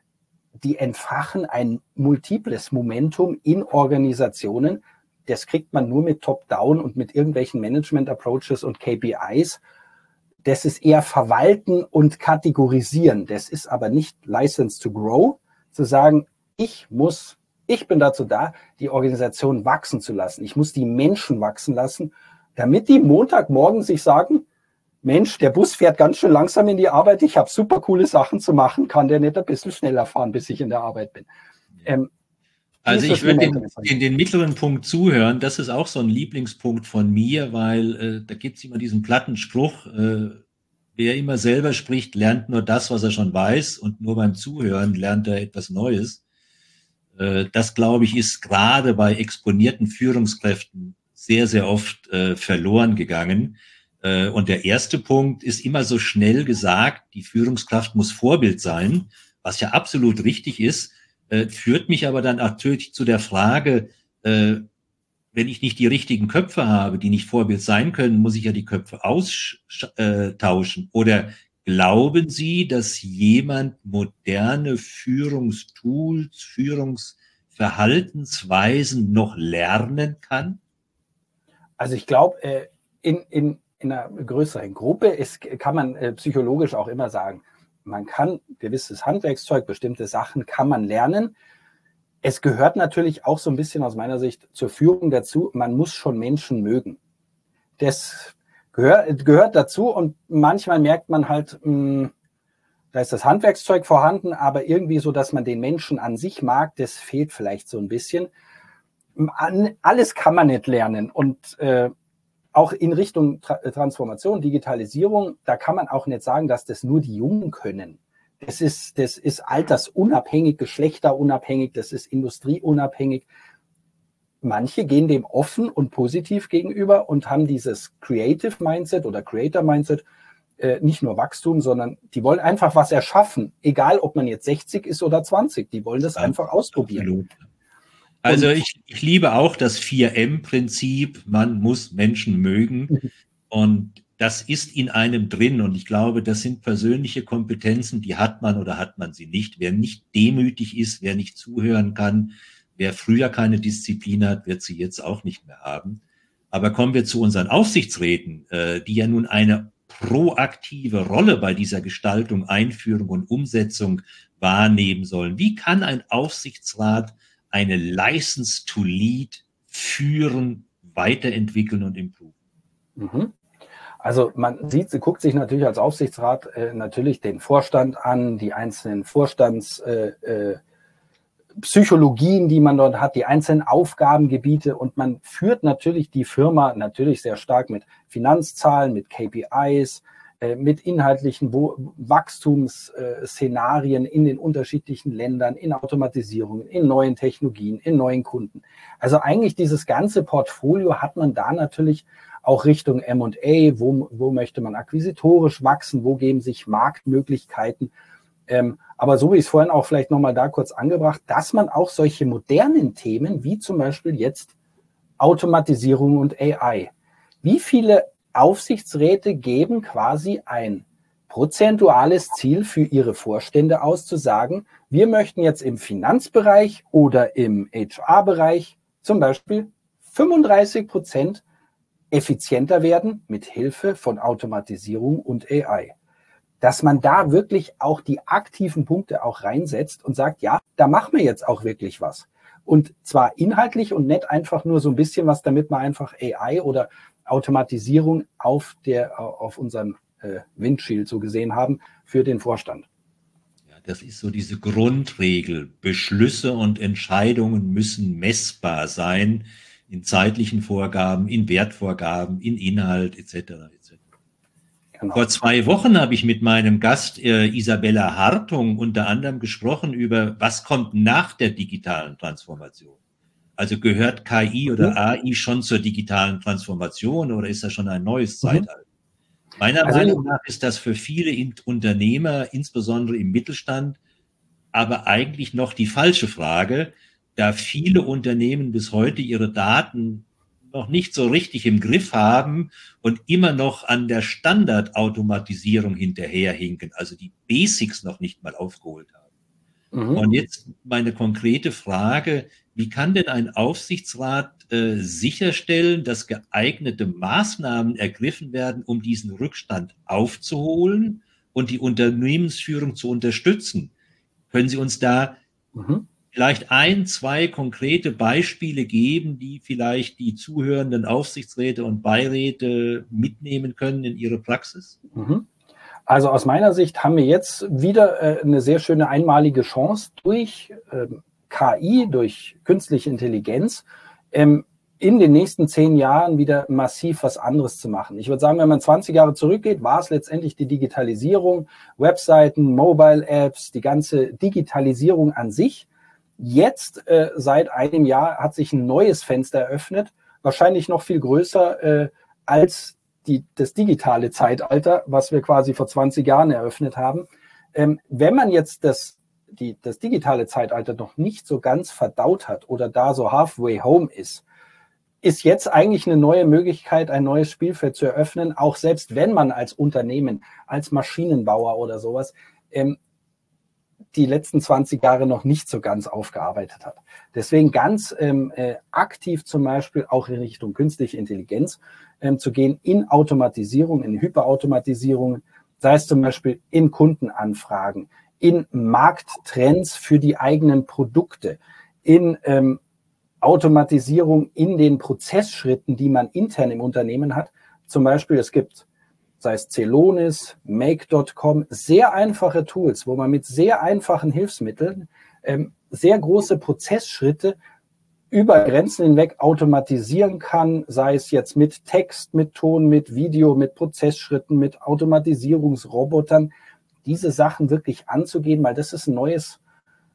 die entfachen ein multiples Momentum in Organisationen. Das kriegt man nur mit Top-Down und mit irgendwelchen Management-Approaches und KPIs. Das ist eher verwalten und kategorisieren. Das ist aber nicht License to Grow, zu sagen, ich bin dazu da, die Organisation wachsen zu lassen. Ich muss die Menschen wachsen lassen, damit die Montagmorgen sich sagen, Mensch, der Bus fährt ganz schön langsam in die Arbeit, ich habe super coole Sachen zu machen, kann der nicht ein bisschen schneller fahren, bis ich in der Arbeit bin. Also ich würde in den mittleren Punkt zuhören, das ist auch so ein Lieblingspunkt von mir, weil da gibt es immer diesen platten Spruch, wer immer selber spricht, lernt nur das, was er schon weiß, und nur beim Zuhören lernt er etwas Neues. Das, glaube ich, ist gerade bei exponierten Führungskräften sehr, sehr oft verloren gegangen. Und der erste Punkt ist immer so schnell gesagt, die Führungskraft muss Vorbild sein, was ja absolut richtig ist, führt mich aber dann natürlich zu der Frage, wenn ich nicht die richtigen Köpfe habe, die nicht Vorbild sein können, muss ich ja die Köpfe austauschen. Oder glauben Sie, dass jemand moderne Führungstools, Führungsverhaltensweisen noch lernen kann? Also ich glaube, in einer größeren Gruppe kann man psychologisch auch immer sagen, man kann gewisses Handwerkszeug, bestimmte Sachen kann man lernen. Es gehört natürlich auch so ein bisschen aus meiner Sicht zur Führung dazu, man muss schon Menschen mögen. Das gehört dazu und manchmal merkt man halt, da ist das Handwerkszeug vorhanden, aber irgendwie so, dass man den Menschen an sich mag, das fehlt vielleicht so ein bisschen. Alles kann man nicht lernen und auch in Richtung Transformation, Digitalisierung, da kann man auch nicht sagen, dass das nur die Jungen können. Das ist altersunabhängig, geschlechterunabhängig, das ist industrieunabhängig. manche gehen dem offen und positiv gegenüber und haben dieses Creative Mindset oder Creator Mindset, nicht nur Wachstum, sondern die wollen einfach was erschaffen, egal ob man jetzt 60 ist oder 20, die wollen das einfach ausprobieren. Absolut. Also ich liebe auch das 4M-Prinzip, man muss Menschen mögen und das ist in einem drin und ich glaube, das sind persönliche Kompetenzen, die hat man oder hat man sie nicht. Wer nicht demütig ist, wer nicht zuhören kann, wer früher keine Disziplin hat, wird sie jetzt auch nicht mehr haben. Aber kommen wir zu unseren Aufsichtsräten, die ja nun eine proaktive Rolle bei dieser Gestaltung, Einführung und Umsetzung wahrnehmen sollen. Wie kann ein Aufsichtsrat eine License to Lead führen, weiterentwickeln und improven? Also man guckt sich natürlich als Aufsichtsrat natürlich den Vorstand an, die einzelnen Vorstandspsychologien, die man dort hat, die einzelnen Aufgabengebiete und man führt natürlich die Firma natürlich sehr stark mit Finanzzahlen, mit KPIs, mit inhaltlichen Wachstumsszenarien in den unterschiedlichen Ländern, in Automatisierungen, in neuen Technologien, in neuen Kunden. Also eigentlich dieses ganze Portfolio hat man da natürlich auch Richtung M&A, wo möchte man akquisitorisch wachsen, wo geben sich Marktmöglichkeiten. Aber so wie ich es vorhin auch vielleicht nochmal da kurz angebracht, dass man auch solche modernen Themen wie zum Beispiel jetzt Automatisierung und AI. Wie viele Aufsichtsräte geben quasi ein prozentuales Ziel für ihre Vorstände aus, zu sagen, wir möchten jetzt im Finanzbereich oder im HR-Bereich zum Beispiel 35% effizienter werden mit Hilfe von Automatisierung und AI. Dass man da wirklich auch die aktiven Punkte auch reinsetzt und sagt, ja, da machen wir jetzt auch wirklich was. Und zwar inhaltlich und nicht einfach nur so ein bisschen was, damit man einfach AI oder Automatisierung auf unserem Windshield so gesehen haben für den Vorstand. Ja, das ist so diese Grundregel. Beschlüsse und Entscheidungen müssen messbar sein in zeitlichen Vorgaben, in Wertvorgaben, in Inhalt etc. etc. Genau. Vor 2 Wochen habe ich mit meinem Gast Isabella Hartung unter anderem gesprochen über, was kommt nach der digitalen Transformation. Also gehört KI oder AI schon zur digitalen Transformation oder ist das schon ein neues Zeitalter? Meiner Meinung nach ist das für viele Unternehmer, insbesondere im Mittelstand, aber eigentlich noch die falsche Frage, da viele Unternehmen bis heute ihre Daten noch nicht so richtig im Griff haben und immer noch an der Standardautomatisierung hinterherhinken, also die Basics noch nicht mal aufgeholt haben. Und jetzt meine konkrete Frage, wie kann denn ein Aufsichtsrat sicherstellen, dass geeignete Maßnahmen ergriffen werden, um diesen Rückstand aufzuholen und die Unternehmensführung zu unterstützen? Können Sie uns da vielleicht 1, 2 konkrete Beispiele geben, die vielleicht die zuhörenden Aufsichtsräte und Beiräte mitnehmen können in ihre Praxis? Also aus meiner Sicht haben wir jetzt wieder eine sehr schöne einmalige Chance durch KI, durch künstliche Intelligenz, in den nächsten 10 Jahren wieder massiv was anderes zu machen. Ich würde sagen, wenn man 20 Jahre zurückgeht, war es letztendlich die Digitalisierung, Webseiten, Mobile-Apps, die ganze Digitalisierung an sich. Jetzt, seit einem Jahr, hat sich ein neues Fenster eröffnet, wahrscheinlich noch viel größer als das digitale Zeitalter, was wir quasi vor 20 Jahren eröffnet haben. Wenn man jetzt das digitale Zeitalter noch nicht so ganz verdaut hat oder da so halfway home ist jetzt eigentlich eine neue Möglichkeit, ein neues Spielfeld zu eröffnen, auch selbst wenn man als Unternehmen, als Maschinenbauer oder sowas die letzten 20 Jahre noch nicht so ganz aufgearbeitet hat. Deswegen ganz aktiv zum Beispiel auch in Richtung künstliche Intelligenz zu gehen, in Automatisierung, in Hyperautomatisierung, sei es zum Beispiel in Kundenanfragen, in Markttrends für die eigenen Produkte, in Automatisierung in den Prozessschritten, die man intern im Unternehmen hat. Zum Beispiel, es gibt, sei es Celonis, Make.com, sehr einfache Tools, wo man mit sehr einfachen Hilfsmitteln sehr große Prozessschritte über Grenzen hinweg automatisieren kann, sei es jetzt mit Text, mit Ton, mit Video, mit Prozessschritten, mit Automatisierungsrobotern, diese Sachen wirklich anzugehen, weil das ist ein neues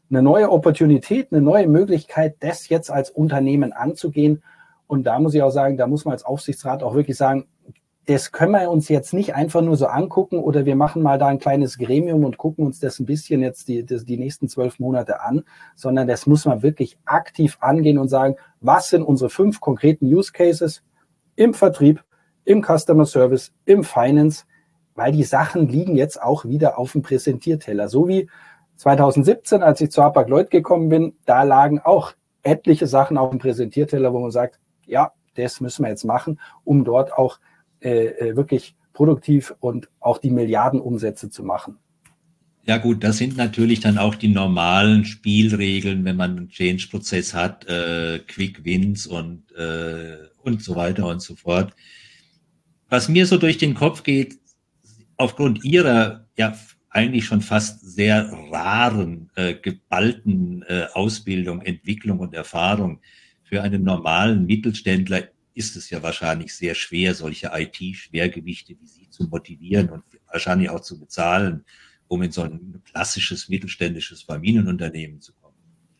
eine neue Opportunität, eine neue Möglichkeit, das jetzt als Unternehmen anzugehen. Und da muss ich auch sagen, da muss man als Aufsichtsrat auch wirklich sagen, das können wir uns jetzt nicht einfach nur so angucken oder wir machen mal da ein kleines Gremium und gucken uns das ein bisschen jetzt die nächsten 12 Monate an, sondern das muss man wirklich aktiv angehen und sagen, was sind unsere 5 konkreten Use Cases im Vertrieb, im Customer Service, im Finance, weil die Sachen liegen jetzt auch wieder auf dem Präsentierteller. So wie 2017, als ich zu Hapag-Lloyd gekommen bin, da lagen auch etliche Sachen auf dem Präsentierteller, wo man sagt, ja, das müssen wir jetzt machen, um dort auch wirklich produktiv und auch die Milliardenumsätze zu machen. Ja gut, das sind natürlich dann auch die normalen Spielregeln, wenn man einen Change-Prozess hat, Quick Wins und so weiter und so fort. Was mir so durch den Kopf geht, aufgrund Ihrer ja eigentlich schon fast sehr raren, geballten Ausbildung, Entwicklung und Erfahrung für einen normalen Mittelständler ist es ja wahrscheinlich sehr schwer, solche IT-Schwergewichte wie Sie zu motivieren und wahrscheinlich auch zu bezahlen, um in so ein klassisches mittelständisches Familienunternehmen zu kommen.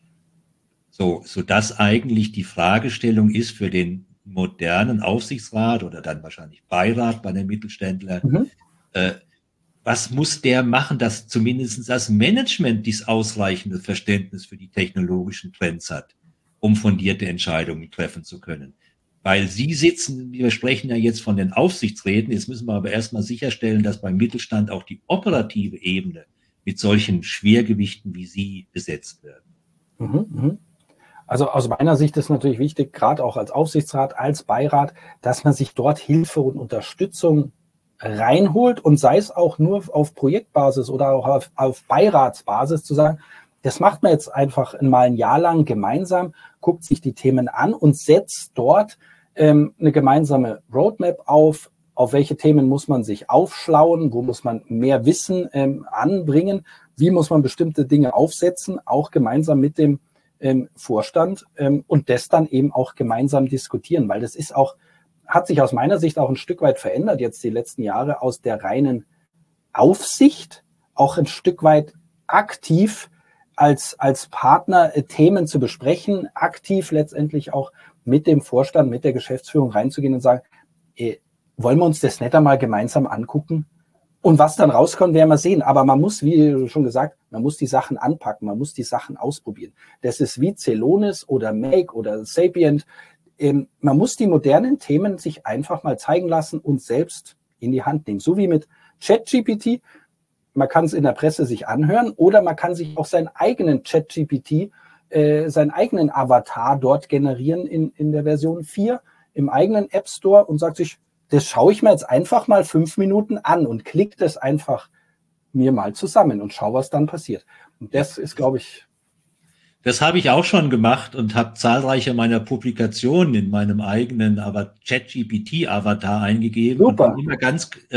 So dass eigentlich die Fragestellung ist für den modernen Aufsichtsrat oder dann wahrscheinlich Beirat bei den Mittelständlern, was muss der machen, dass zumindest das Management dieses ausreichende Verständnis für die technologischen Trends hat, um fundierte Entscheidungen treffen zu können. Weil Sie sitzen, wir sprechen ja jetzt von den Aufsichtsräten, jetzt müssen wir aber erstmal sicherstellen, dass beim Mittelstand auch die operative Ebene mit solchen Schwergewichten wie Sie besetzt werden. Also aus meiner Sicht ist natürlich wichtig, gerade auch als Aufsichtsrat, als Beirat, dass man sich dort Hilfe und Unterstützung reinholt und sei es auch nur auf Projektbasis oder auch auf Beiratsbasis zu sagen, das macht man jetzt einfach mal ein Jahr lang gemeinsam, guckt sich die Themen an und setzt dort eine gemeinsame Roadmap auf welche Themen muss man sich aufschlauen, wo muss man mehr Wissen anbringen, wie muss man bestimmte Dinge aufsetzen, auch gemeinsam mit dem Vorstand und das dann eben auch gemeinsam diskutieren, weil das ist auch, hat sich aus meiner Sicht auch ein Stück weit verändert jetzt die letzten Jahre aus der reinen Aufsicht, auch ein Stück weit aktiv als Partner Themen zu besprechen, aktiv letztendlich auch mit dem Vorstand, mit der Geschäftsführung reinzugehen und sagen, wollen wir uns das nicht einmal gemeinsam angucken? Und was dann rauskommt, werden wir sehen. Aber man muss, wie schon gesagt, man muss die Sachen anpacken, man muss die Sachen ausprobieren. Das ist wie Celonis oder Make oder Sapient. Man muss die modernen Themen sich einfach mal zeigen lassen und selbst in die Hand nehmen. So wie mit ChatGPT. Man kann es in der Presse sich anhören oder man kann sich auch seinen eigenen ChatGPT, seinen eigenen Avatar dort generieren in der Version 4 im eigenen App Store und sagt sich, das schaue ich mir jetzt einfach mal 5 Minuten an und klicke das einfach mir mal zusammen und schaue, was dann passiert. Und das ist, glaube ich... Das habe ich auch schon gemacht und habe zahlreiche meiner Publikationen in meinem eigenen ChatGPT-Avatar eingegeben. Super. Und bin immer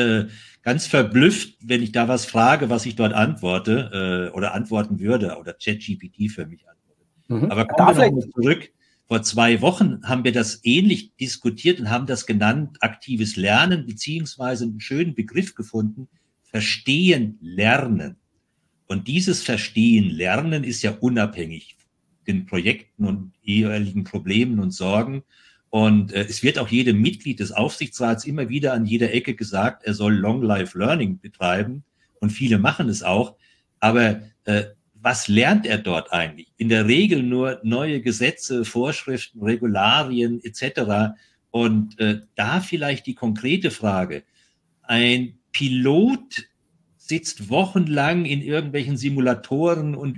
ganz verblüfft, wenn ich da was frage, was ich dort antworte oder antworten würde oder ChatGPT für mich antwortet. Aber kommen wir nochmal zurück. Vor 2 Wochen haben wir das ähnlich diskutiert und haben das genannt, aktives Lernen, beziehungsweise einen schönen Begriff gefunden, Verstehen, Lernen. Und dieses Verstehen, Lernen ist ja unabhängig den Projekten und jeweiligen Problemen und Sorgen. Und es wird auch jedem Mitglied des Aufsichtsrats immer wieder an jeder Ecke gesagt, er soll Long Life Learning betreiben. Und viele machen es auch. Aber was lernt er dort eigentlich? In der Regel nur neue Gesetze, Vorschriften, Regularien etc. Und da vielleicht die konkrete Frage. Ein Pilot sitzt wochenlang in irgendwelchen Simulatoren und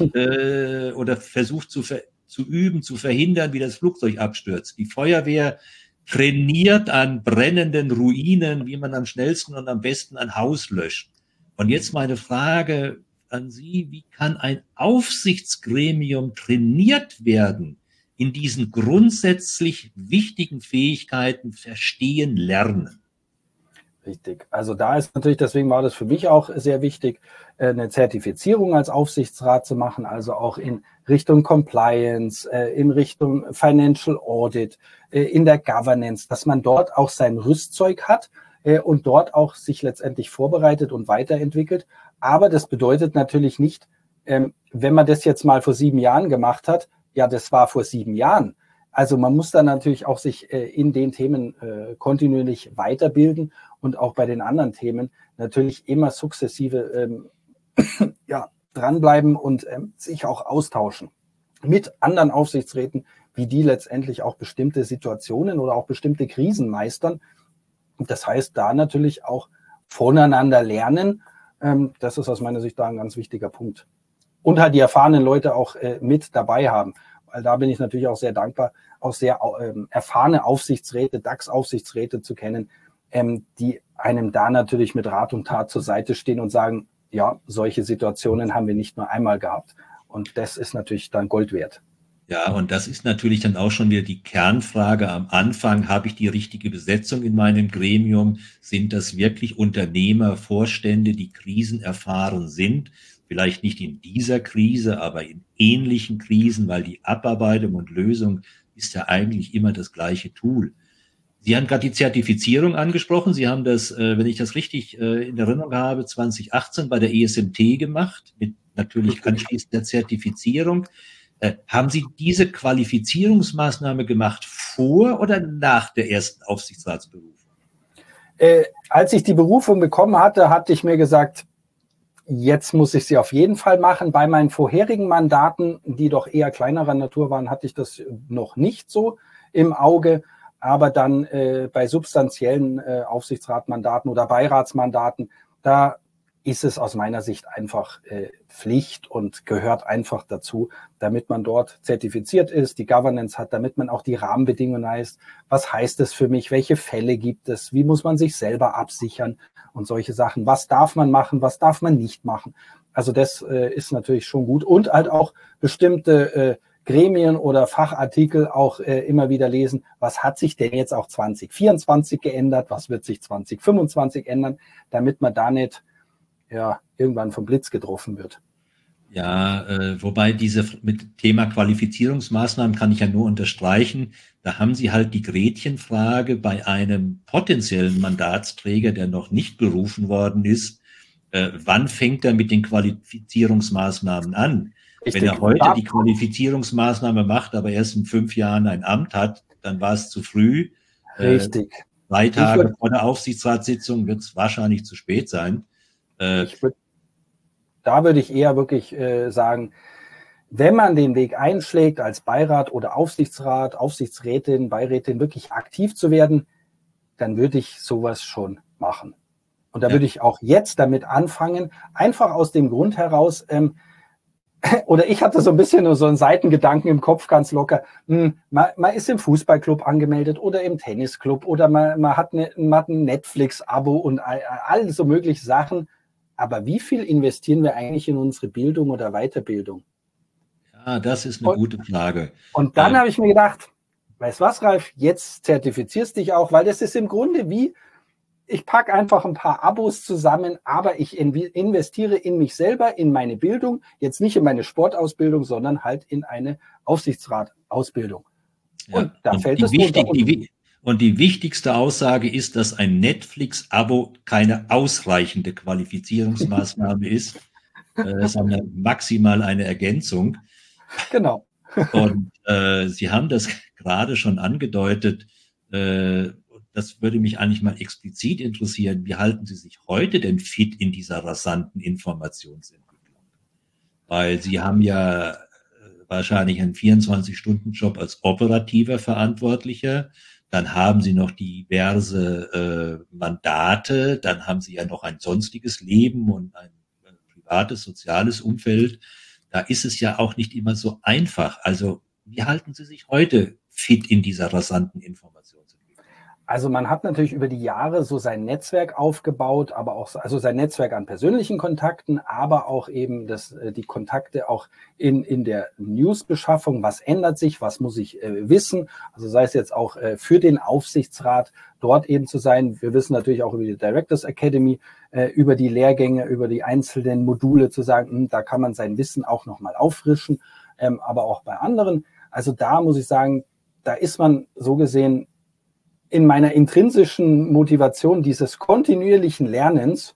übt oder versucht zu üben, zu verhindern, wie das Flugzeug abstürzt. Die Feuerwehr trainiert an brennenden Ruinen, wie man am schnellsten und am besten ein Haus löscht. Und jetzt meine Frage an Sie, wie kann ein Aufsichtsgremium trainiert werden in diesen grundsätzlich wichtigen Fähigkeiten verstehen, lernen? Richtig. Also da ist natürlich, deswegen war das für mich auch sehr wichtig, eine Zertifizierung als Aufsichtsrat zu machen, also auch in Richtung Compliance, in Richtung Financial Audit, in der Governance, dass man dort auch sein Rüstzeug hat und dort auch sich letztendlich vorbereitet und weiterentwickelt. Aber das bedeutet natürlich nicht, Wenn man das jetzt mal vor 7 Jahren gemacht hat, ja, das war vor 7 Jahren. Also man muss dann natürlich auch sich in den Themen kontinuierlich weiterbilden und auch bei den anderen Themen natürlich immer sukzessive dranbleiben und sich auch austauschen mit anderen Aufsichtsräten, wie die letztendlich auch bestimmte Situationen oder auch bestimmte Krisen meistern. Und das heißt, da natürlich auch voneinander lernen. Das ist aus meiner Sicht da ein ganz wichtiger Punkt. Und halt die erfahrenen Leute auch mit dabei haben. Weil da bin ich natürlich auch sehr dankbar, auch sehr erfahrene Aufsichtsräte, DAX-Aufsichtsräte zu kennen, die einem da natürlich mit Rat und Tat zur Seite stehen und sagen, ja, solche Situationen haben wir nicht nur einmal gehabt. Und das ist natürlich dann Gold wert. Ja, und das ist natürlich dann auch schon wieder die Kernfrage am Anfang. Habe ich die richtige Besetzung in meinem Gremium? Sind das wirklich Unternehmer, Vorstände, die krisenerfahren sind? Vielleicht nicht in dieser Krise, aber in ähnlichen Krisen, weil die Abarbeitung und Lösung ist ja eigentlich immer das gleiche Tool. Sie haben gerade die Zertifizierung angesprochen. Sie haben das, wenn ich das richtig in Erinnerung habe, 2018 bei der ESMT gemacht, mit natürlich anschließender Zertifizierung. Haben Sie diese Qualifizierungsmaßnahme gemacht vor oder nach der ersten Aufsichtsratsberufung? Als ich die Berufung bekommen hatte, hatte ich mir gesagt, jetzt muss ich sie auf jeden Fall machen. Bei meinen vorherigen Mandaten, die doch eher kleinerer Natur waren, hatte ich das noch nicht so im Auge. Aber dann bei substanziellen Aufsichtsratmandaten oder Beiratsmandaten, da ist es aus meiner Sicht einfach Pflicht und gehört einfach dazu, damit man dort zertifiziert ist, die Governance hat, damit man auch die Rahmenbedingungen weiß. Was heißt es für mich? Welche Fälle gibt es? Wie muss man sich selber absichern? Und solche Sachen. Was darf man machen? Was darf man nicht machen? Also das ist natürlich schon gut. Und halt auch bestimmte Gremien oder Fachartikel auch immer wieder lesen. Was hat sich denn jetzt auch 2024 geändert? Was wird sich 2025 ändern? Damit man da nicht irgendwann vom Blitz getroffen wird. Ja, wobei diese mit Thema Qualifizierungsmaßnahmen kann ich ja nur unterstreichen. Da haben Sie halt die Gretchenfrage bei einem potenziellen Mandatsträger, der noch nicht berufen worden ist. Wann fängt er mit den Qualifizierungsmaßnahmen an? Richtig. Wenn er heute die Qualifizierungsmaßnahme macht, aber erst in 5 Jahren ein Amt hat, dann war es zu früh. Richtig. 3 Tage vor der Aufsichtsratssitzung wird es wahrscheinlich zu spät sein. Da würde ich eher wirklich sagen, wenn man den Weg einschlägt, als Beirat oder Aufsichtsrat, Aufsichtsrätin, Beirätin wirklich aktiv zu werden, dann würde ich sowas schon machen. Und da würde ich auch jetzt damit anfangen, einfach aus dem Grund heraus, oder ich hatte so ein bisschen nur so einen Seitengedanken im Kopf, ganz locker, man ist im Fußballclub angemeldet oder im Tennisclub oder man hat ein Netflix-Abo und all so mögliche Sachen. Aber wie viel investieren wir eigentlich in unsere Bildung oder Weiterbildung? Ja, das ist eine gute Frage. Und dann habe ich mir gedacht, weißt was, Ralf, jetzt zertifizierst dich auch, weil das ist im Grunde wie, ich packe einfach ein paar Abos zusammen, aber ich investiere in mich selber, in meine Bildung, jetzt nicht in meine Sportausbildung, sondern halt in eine Aufsichtsratausbildung. Ja, und da fällt es runter. Und die wichtigste Aussage ist, dass ein Netflix-Abo keine ausreichende Qualifizierungsmaßnahme ist, sondern maximal eine Ergänzung. Genau. Und Sie haben das gerade schon angedeutet. Das würde mich eigentlich mal explizit interessieren. Wie halten Sie sich heute denn fit in dieser rasanten Informationsentwicklung? Weil Sie haben ja wahrscheinlich einen 24-Stunden-Job als operativer Verantwortlicher. Dann haben Sie noch diverse Mandate, dann haben Sie ja noch ein sonstiges Leben und ein privates, soziales Umfeld. Da ist es ja auch nicht immer so einfach. Also wie halten Sie sich heute fit in dieser rasanten Informationsentwicklung? Also man hat natürlich über die Jahre so sein Netzwerk aufgebaut, aber auch also sein Netzwerk an persönlichen Kontakten, aber auch eben die Kontakte auch in der Newsbeschaffung. Was ändert sich? Was muss ich wissen? Also sei es jetzt auch für den Aufsichtsrat dort eben zu sein. Wir wissen natürlich auch über die Directors Academy, über die Lehrgänge, über die einzelnen Module zu sagen, da kann man sein Wissen auch nochmal auffrischen, aber auch bei anderen. Also da muss ich sagen, da ist man so gesehen in meiner intrinsischen Motivation dieses kontinuierlichen Lernens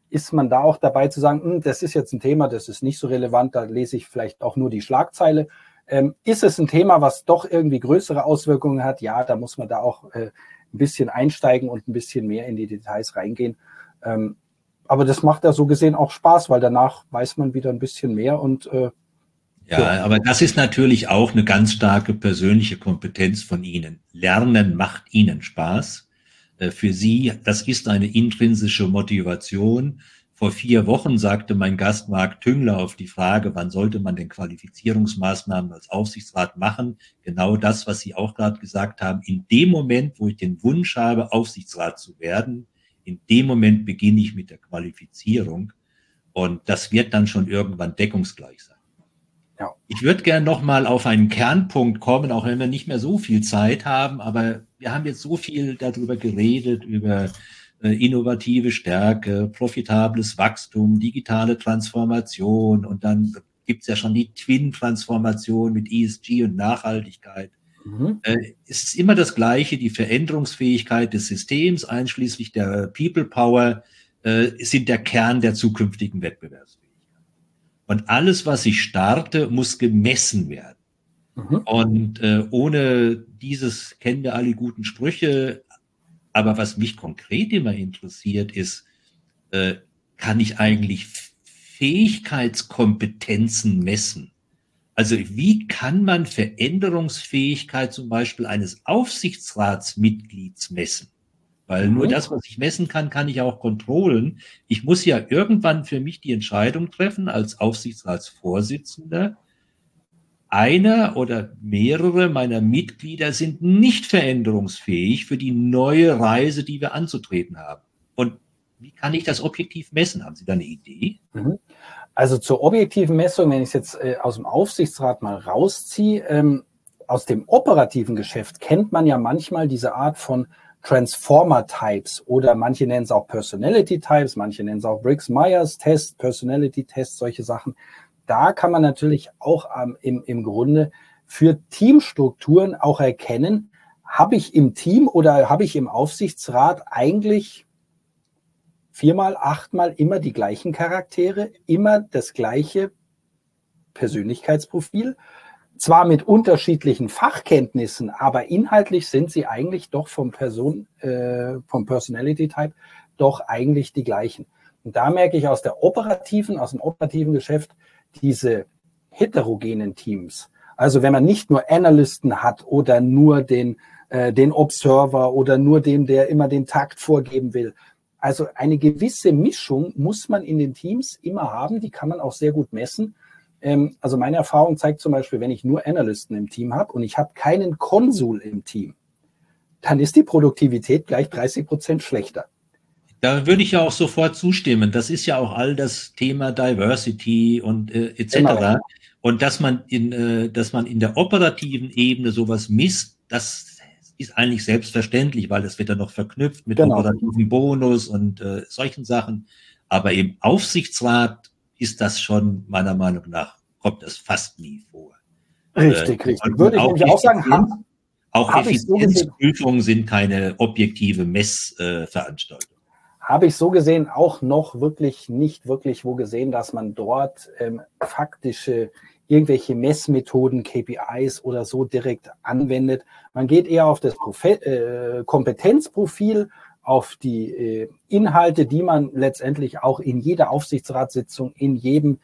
ist man da auch dabei zu sagen, das ist jetzt ein Thema, das ist nicht so relevant, da lese ich vielleicht auch nur die Schlagzeile. Ist es ein Thema, was doch irgendwie größere Auswirkungen hat? Ja, da muss man da auch ein bisschen einsteigen und ein bisschen mehr in die Details reingehen. Aber das macht ja so gesehen auch Spaß, weil danach weiß man wieder ein bisschen mehr und ja, aber das ist natürlich auch eine ganz starke persönliche Kompetenz von Ihnen. Lernen macht Ihnen Spaß. Für Sie, das ist eine intrinsische Motivation. Vor 4 Wochen sagte mein Gast Marc Tüngler auf die Frage, wann sollte man denn Qualifizierungsmaßnahmen als Aufsichtsrat machen? Genau das, was Sie auch gerade gesagt haben. In dem Moment, wo ich den Wunsch habe, Aufsichtsrat zu werden, in dem Moment beginne ich mit der Qualifizierung. Und das wird dann schon irgendwann deckungsgleich sein. Ja. Ich würde gerne noch mal auf einen Kernpunkt kommen, auch wenn wir nicht mehr so viel Zeit haben, aber wir haben jetzt so viel darüber geredet, über innovative Stärke, profitables Wachstum, digitale Transformation und dann gibt's ja schon die Twin-Transformation mit ESG und Nachhaltigkeit. Es ist immer das Gleiche, die Veränderungsfähigkeit des Systems, einschließlich der People Power, sind der Kern der zukünftigen Wettbewerbsfähigkeit. Und alles, was ich starte, muss gemessen werden. Und ohne dieses kennen wir alle guten Sprüche. Aber was mich konkret immer interessiert ist, kann ich eigentlich Fähigkeitskompetenzen messen? Also wie kann man Veränderungsfähigkeit zum Beispiel eines Aufsichtsratsmitglieds messen? Weil nur das, was ich messen kann, kann ich auch kontrollen. Ich muss ja irgendwann für mich die Entscheidung treffen, als Aufsichtsratsvorsitzender, einer oder mehrere meiner Mitglieder sind nicht veränderungsfähig für die neue Reise, die wir anzutreten haben. Und wie kann ich das objektiv messen? Haben Sie da eine Idee? Also zur objektiven Messung, wenn ich es jetzt aus dem Aufsichtsrat mal rausziehe, aus dem operativen Geschäft kennt man ja manchmal diese Art von Transformer-Types oder manche nennen es auch Personality-Types, manche nennen es auch Briggs-Myers-Test, Personality-Test, solche Sachen. Da kann man natürlich auch im Grunde für Teamstrukturen auch erkennen, habe ich im Team oder habe ich im Aufsichtsrat eigentlich 4-mal, 8-mal immer die gleichen Charaktere, immer das gleiche Persönlichkeitsprofil, zwar mit unterschiedlichen Fachkenntnissen, aber inhaltlich sind sie eigentlich doch vom Personality-Type doch eigentlich die gleichen. Und da merke ich aus dem operativen Geschäft, diese heterogenen Teams. Also wenn man nicht nur Analysten hat oder nur den Observer oder nur den, der immer den Takt vorgeben will. Also eine gewisse Mischung muss man in den Teams immer haben, die kann man auch sehr gut messen. Also meine Erfahrung zeigt zum Beispiel, wenn ich nur Analysten im Team habe und ich habe keinen Konsul im Team, dann ist die Produktivität gleich 30% schlechter. Da würde ich ja auch sofort zustimmen. Das ist ja auch all das Thema Diversity und etc. Genau. Und dass man in der operativen Ebene sowas misst, das ist eigentlich selbstverständlich, weil das wird dann noch verknüpft mit operativen Bonus und solchen Sachen. Aber im Aufsichtsrat ist das schon, meiner Meinung nach, kommt das fast nie vor. Richtig. Würde ich nämlich auch sagen, auch Effizienzprüfungen sind keine objektive Messveranstaltung. Habe ich so gesehen auch noch nicht wirklich wo gesehen, dass man dort faktische irgendwelche Messmethoden, KPIs oder so direkt anwendet. Man geht eher auf das Kompetenzprofil, auf die Inhalte, die man letztendlich auch in jeder Aufsichtsratssitzung, in jedem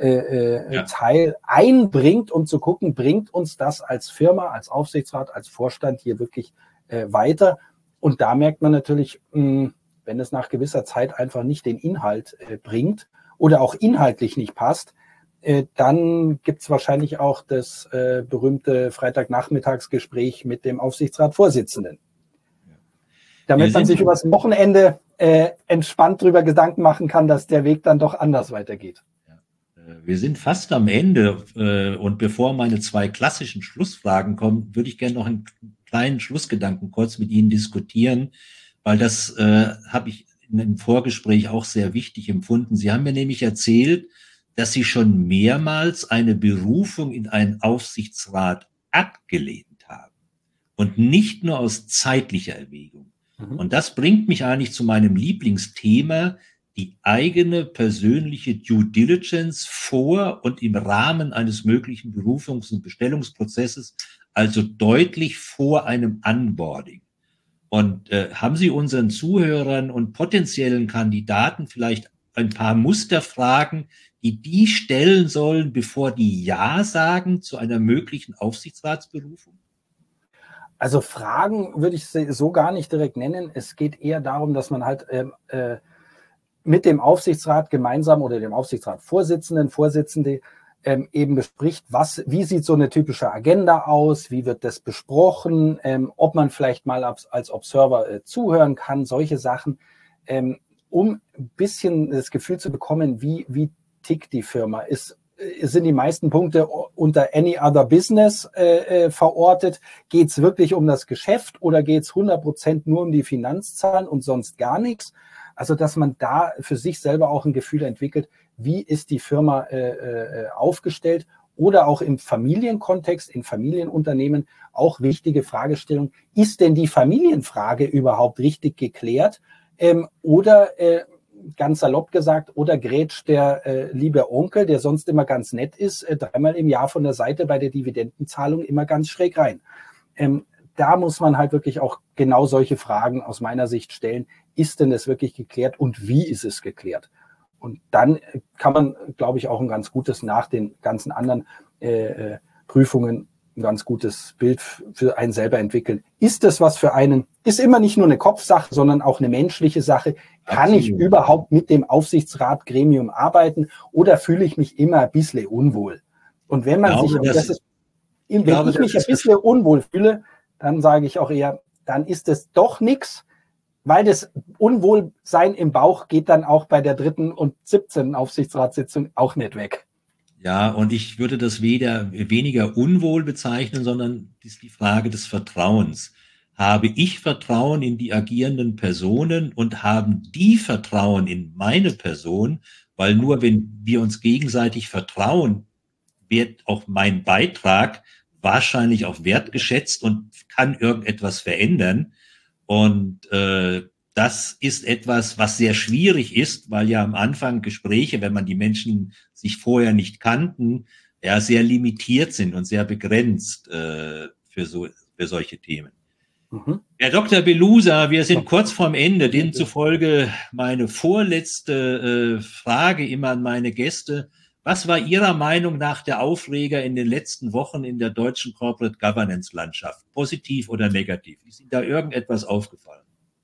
Teil einbringt, um zu gucken, bringt uns das als Firma, als Aufsichtsrat, als Vorstand hier wirklich weiter. Und da merkt man natürlich, wenn es nach gewisser Zeit einfach nicht den Inhalt bringt oder auch inhaltlich nicht passt, dann gibt es wahrscheinlich auch das berühmte Freitagnachmittagsgespräch mit dem Aufsichtsratsvorsitzenden. Damit man sich übers Wochenende entspannt drüber Gedanken machen kann, dass der Weg dann doch anders weitergeht. Wir sind fast am Ende und bevor meine 2 klassischen Schlussfragen kommen, würde ich gerne noch einen kleinen Schlussgedanken kurz mit Ihnen diskutieren, weil das habe ich im Vorgespräch auch sehr wichtig empfunden. Sie haben mir nämlich erzählt, dass Sie schon mehrmals eine Berufung in einen Aufsichtsrat abgelehnt haben und nicht nur aus zeitlicher Erwägung. Und das bringt mich eigentlich zu meinem Lieblingsthema, die eigene persönliche Due Diligence vor und im Rahmen eines möglichen Berufungs- und Bestellungsprozesses, also deutlich vor einem Onboarding. Und haben Sie unseren Zuhörern und potenziellen Kandidaten vielleicht ein paar Musterfragen, die stellen sollen, bevor die Ja sagen zu einer möglichen Aufsichtsratsberufung? Also Fragen würde ich so gar nicht direkt nennen. Es geht eher darum, dass man halt mit dem Aufsichtsrat gemeinsam oder dem Vorsitzende eben bespricht, wie sieht so eine typische Agenda aus, wie wird das besprochen, ob man vielleicht mal als Observer zuhören kann, solche Sachen, um ein bisschen das Gefühl zu bekommen, wie tickt die Firma. Sind die meisten Punkte unter any other business verortet? Geht es wirklich um das Geschäft oder geht es 100% nur um die Finanzzahlen und sonst gar nichts? Also, dass man da für sich selber auch ein Gefühl entwickelt, wie ist die Firma aufgestellt, oder auch im Familienkontext, in Familienunternehmen auch wichtige Fragestellung. Ist denn die Familienfrage überhaupt richtig geklärt? Oder ganz salopp gesagt, oder grätscht der liebe Onkel, der sonst immer ganz nett ist, dreimal im Jahr von der Seite bei der Dividendenzahlung immer ganz schräg rein. Da muss man halt wirklich auch genau solche Fragen aus meiner Sicht stellen. Ist denn das wirklich geklärt und wie ist es geklärt? Und dann kann man, glaube ich, auch ein ganz gutes nach den ganzen anderen Prüfungen ein ganz gutes Bild für einen selber entwickeln. Ist das was für einen? Ist immer nicht nur eine Kopfsache, sondern auch eine menschliche Sache. Kann ich überhaupt mit dem Aufsichtsratgremium arbeiten oder fühle ich mich immer ein bisschen unwohl? Und wenn man wenn ich mich ein bisschen unwohl fühle, dann sage ich auch eher, dann ist es doch nichts, weil das Unwohlsein im Bauch geht dann auch bei der 3. und 17. Aufsichtsratssitzung auch nicht weg. Ja, und ich würde das weniger unwohl bezeichnen, sondern das ist die Frage des Vertrauens. Habe ich Vertrauen in die agierenden Personen und haben die Vertrauen in meine Person? Weil nur wenn wir uns gegenseitig vertrauen, wird auch mein Beitrag wahrscheinlich auch wertgeschätzt und kann irgendetwas verändern. Und das ist etwas, was sehr schwierig ist, weil ja am Anfang Gespräche, wenn man die Menschen sich vorher nicht kannten, ja sehr limitiert sind und sehr begrenzt für solche Themen. Mhm. Herr Dr. Belusa, wir sind kurz vorm Ende, demzufolge meine vorletzte Frage immer an meine Gäste. Was war Ihrer Meinung nach der Aufreger in den letzten Wochen in der deutschen Corporate Governance Landschaft? Positiv oder negativ? Ist Ihnen da irgendetwas aufgefallen?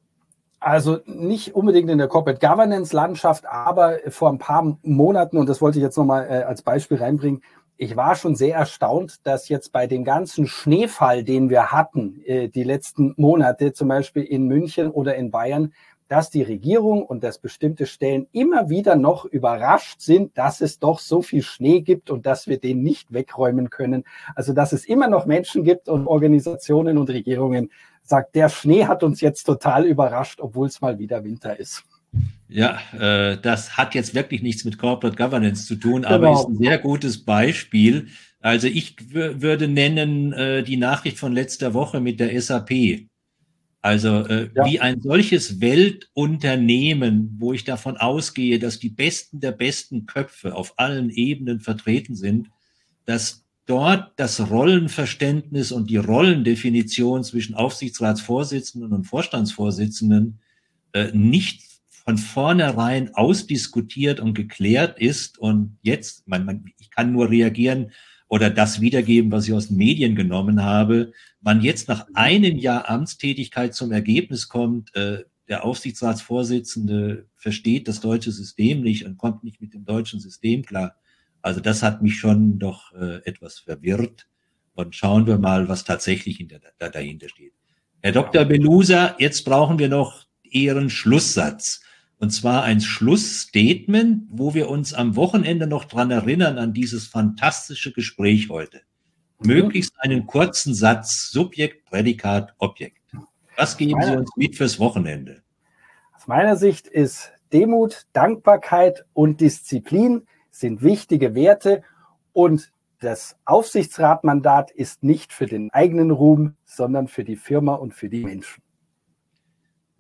Also nicht unbedingt in der Corporate Governance Landschaft, aber vor ein paar Monaten, und das wollte ich jetzt nochmal als Beispiel reinbringen, ich war schon sehr erstaunt, dass jetzt bei dem ganzen Schneefall, den wir hatten, die letzten Monate, zum Beispiel in München oder in Bayern, dass die Regierung und dass bestimmte Stellen immer wieder noch überrascht sind, dass es doch so viel Schnee gibt und dass wir den nicht wegräumen können. Also dass es immer noch Menschen gibt und Organisationen und Regierungen, sagt, der Schnee hat uns jetzt total überrascht, obwohl es mal wieder Winter ist. Ja, das hat jetzt wirklich nichts mit Corporate Governance zu tun, aber ist ein sehr gutes Beispiel. Also ich würde nennen die Nachricht von letzter Woche mit der SAP. Also wie ein solches Weltunternehmen, wo ich davon ausgehe, dass die Besten der besten Köpfe auf allen Ebenen vertreten sind, dass dort das Rollenverständnis und die Rollendefinition zwischen Aufsichtsratsvorsitzenden und Vorstandsvorsitzenden nicht von vornherein ausdiskutiert und geklärt ist. Und jetzt, ich kann nur reagieren oder das wiedergeben, was ich aus den Medien genommen habe, man jetzt nach einem Jahr Amtstätigkeit zum Ergebnis kommt, der Aufsichtsratsvorsitzende versteht das deutsche System nicht und kommt nicht mit dem deutschen System klar. Also das hat mich schon doch etwas verwirrt. Und schauen wir mal, was tatsächlich dahinter steht. Herr Dr. Belusa, jetzt brauchen wir noch Ihren Schlusssatz. Und zwar ein Schlussstatement, wo wir uns am Wochenende noch dran erinnern an dieses fantastische Gespräch heute. Möglichst einen kurzen Satz, Subjekt, Prädikat, Objekt. Was geben Sie uns mit fürs Wochenende? Aus meiner Sicht ist Demut, Dankbarkeit und Disziplin sind wichtige Werte und das Aufsichtsratmandat ist nicht für den eigenen Ruhm, sondern für die Firma und für die Menschen.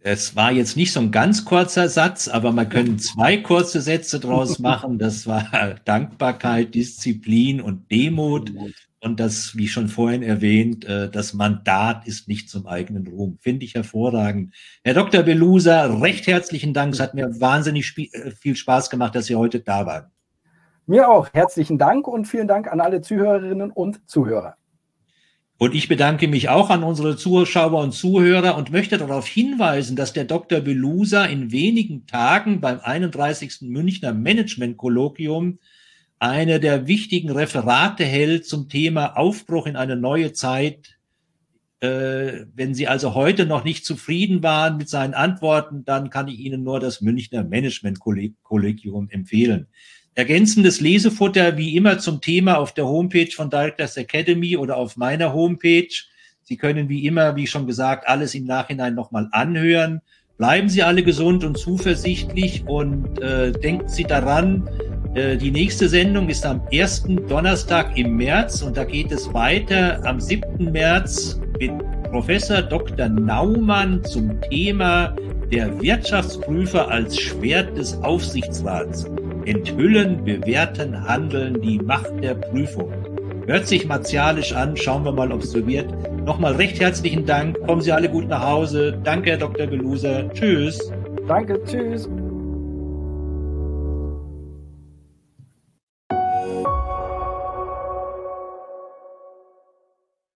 Es war jetzt nicht so ein ganz kurzer Satz, aber man können 2 kurze Sätze draus machen. Das war Dankbarkeit, Disziplin und Demut. Und das, wie schon vorhin erwähnt, das Mandat ist nicht zum eigenen Ruhm. Finde ich hervorragend. Herr Dr. Belusa, recht herzlichen Dank. Es hat mir wahnsinnig viel Spaß gemacht, dass Sie heute da waren. Mir auch. Herzlichen Dank und vielen Dank an alle Zuhörerinnen und Zuhörer. Und ich bedanke mich auch an unsere Zuschauer und Zuhörer und möchte darauf hinweisen, dass der Dr. Belusa in wenigen Tagen beim 31. Münchner Management-Kolloquium eine der wichtigen Referate hält zum Thema Aufbruch in eine neue Zeit. Wenn Sie also heute noch nicht zufrieden waren mit seinen Antworten, dann kann ich Ihnen nur das Münchner Management-Kolloquium empfehlen. Ergänzendes Lesefutter wie immer zum Thema auf der Homepage von Directors Academy oder auf meiner Homepage. Sie können wie immer, wie schon gesagt, alles im Nachhinein nochmal anhören. Bleiben Sie alle gesund und zuversichtlich und denken Sie daran, die nächste Sendung ist am 1. Donnerstag im März und da geht es weiter am 7. März mit Professor Dr. Naumann zum Thema der Wirtschaftsprüfer als Schwert des Aufsichtsrats. Enthüllen, bewerten, handeln, die Macht der Prüfung. Hört sich martialisch an, schauen wir mal, ob es so wird. Nochmal recht herzlichen Dank, kommen Sie alle gut nach Hause. Danke, Herr Dr. Belusa. Tschüss. Danke, tschüss.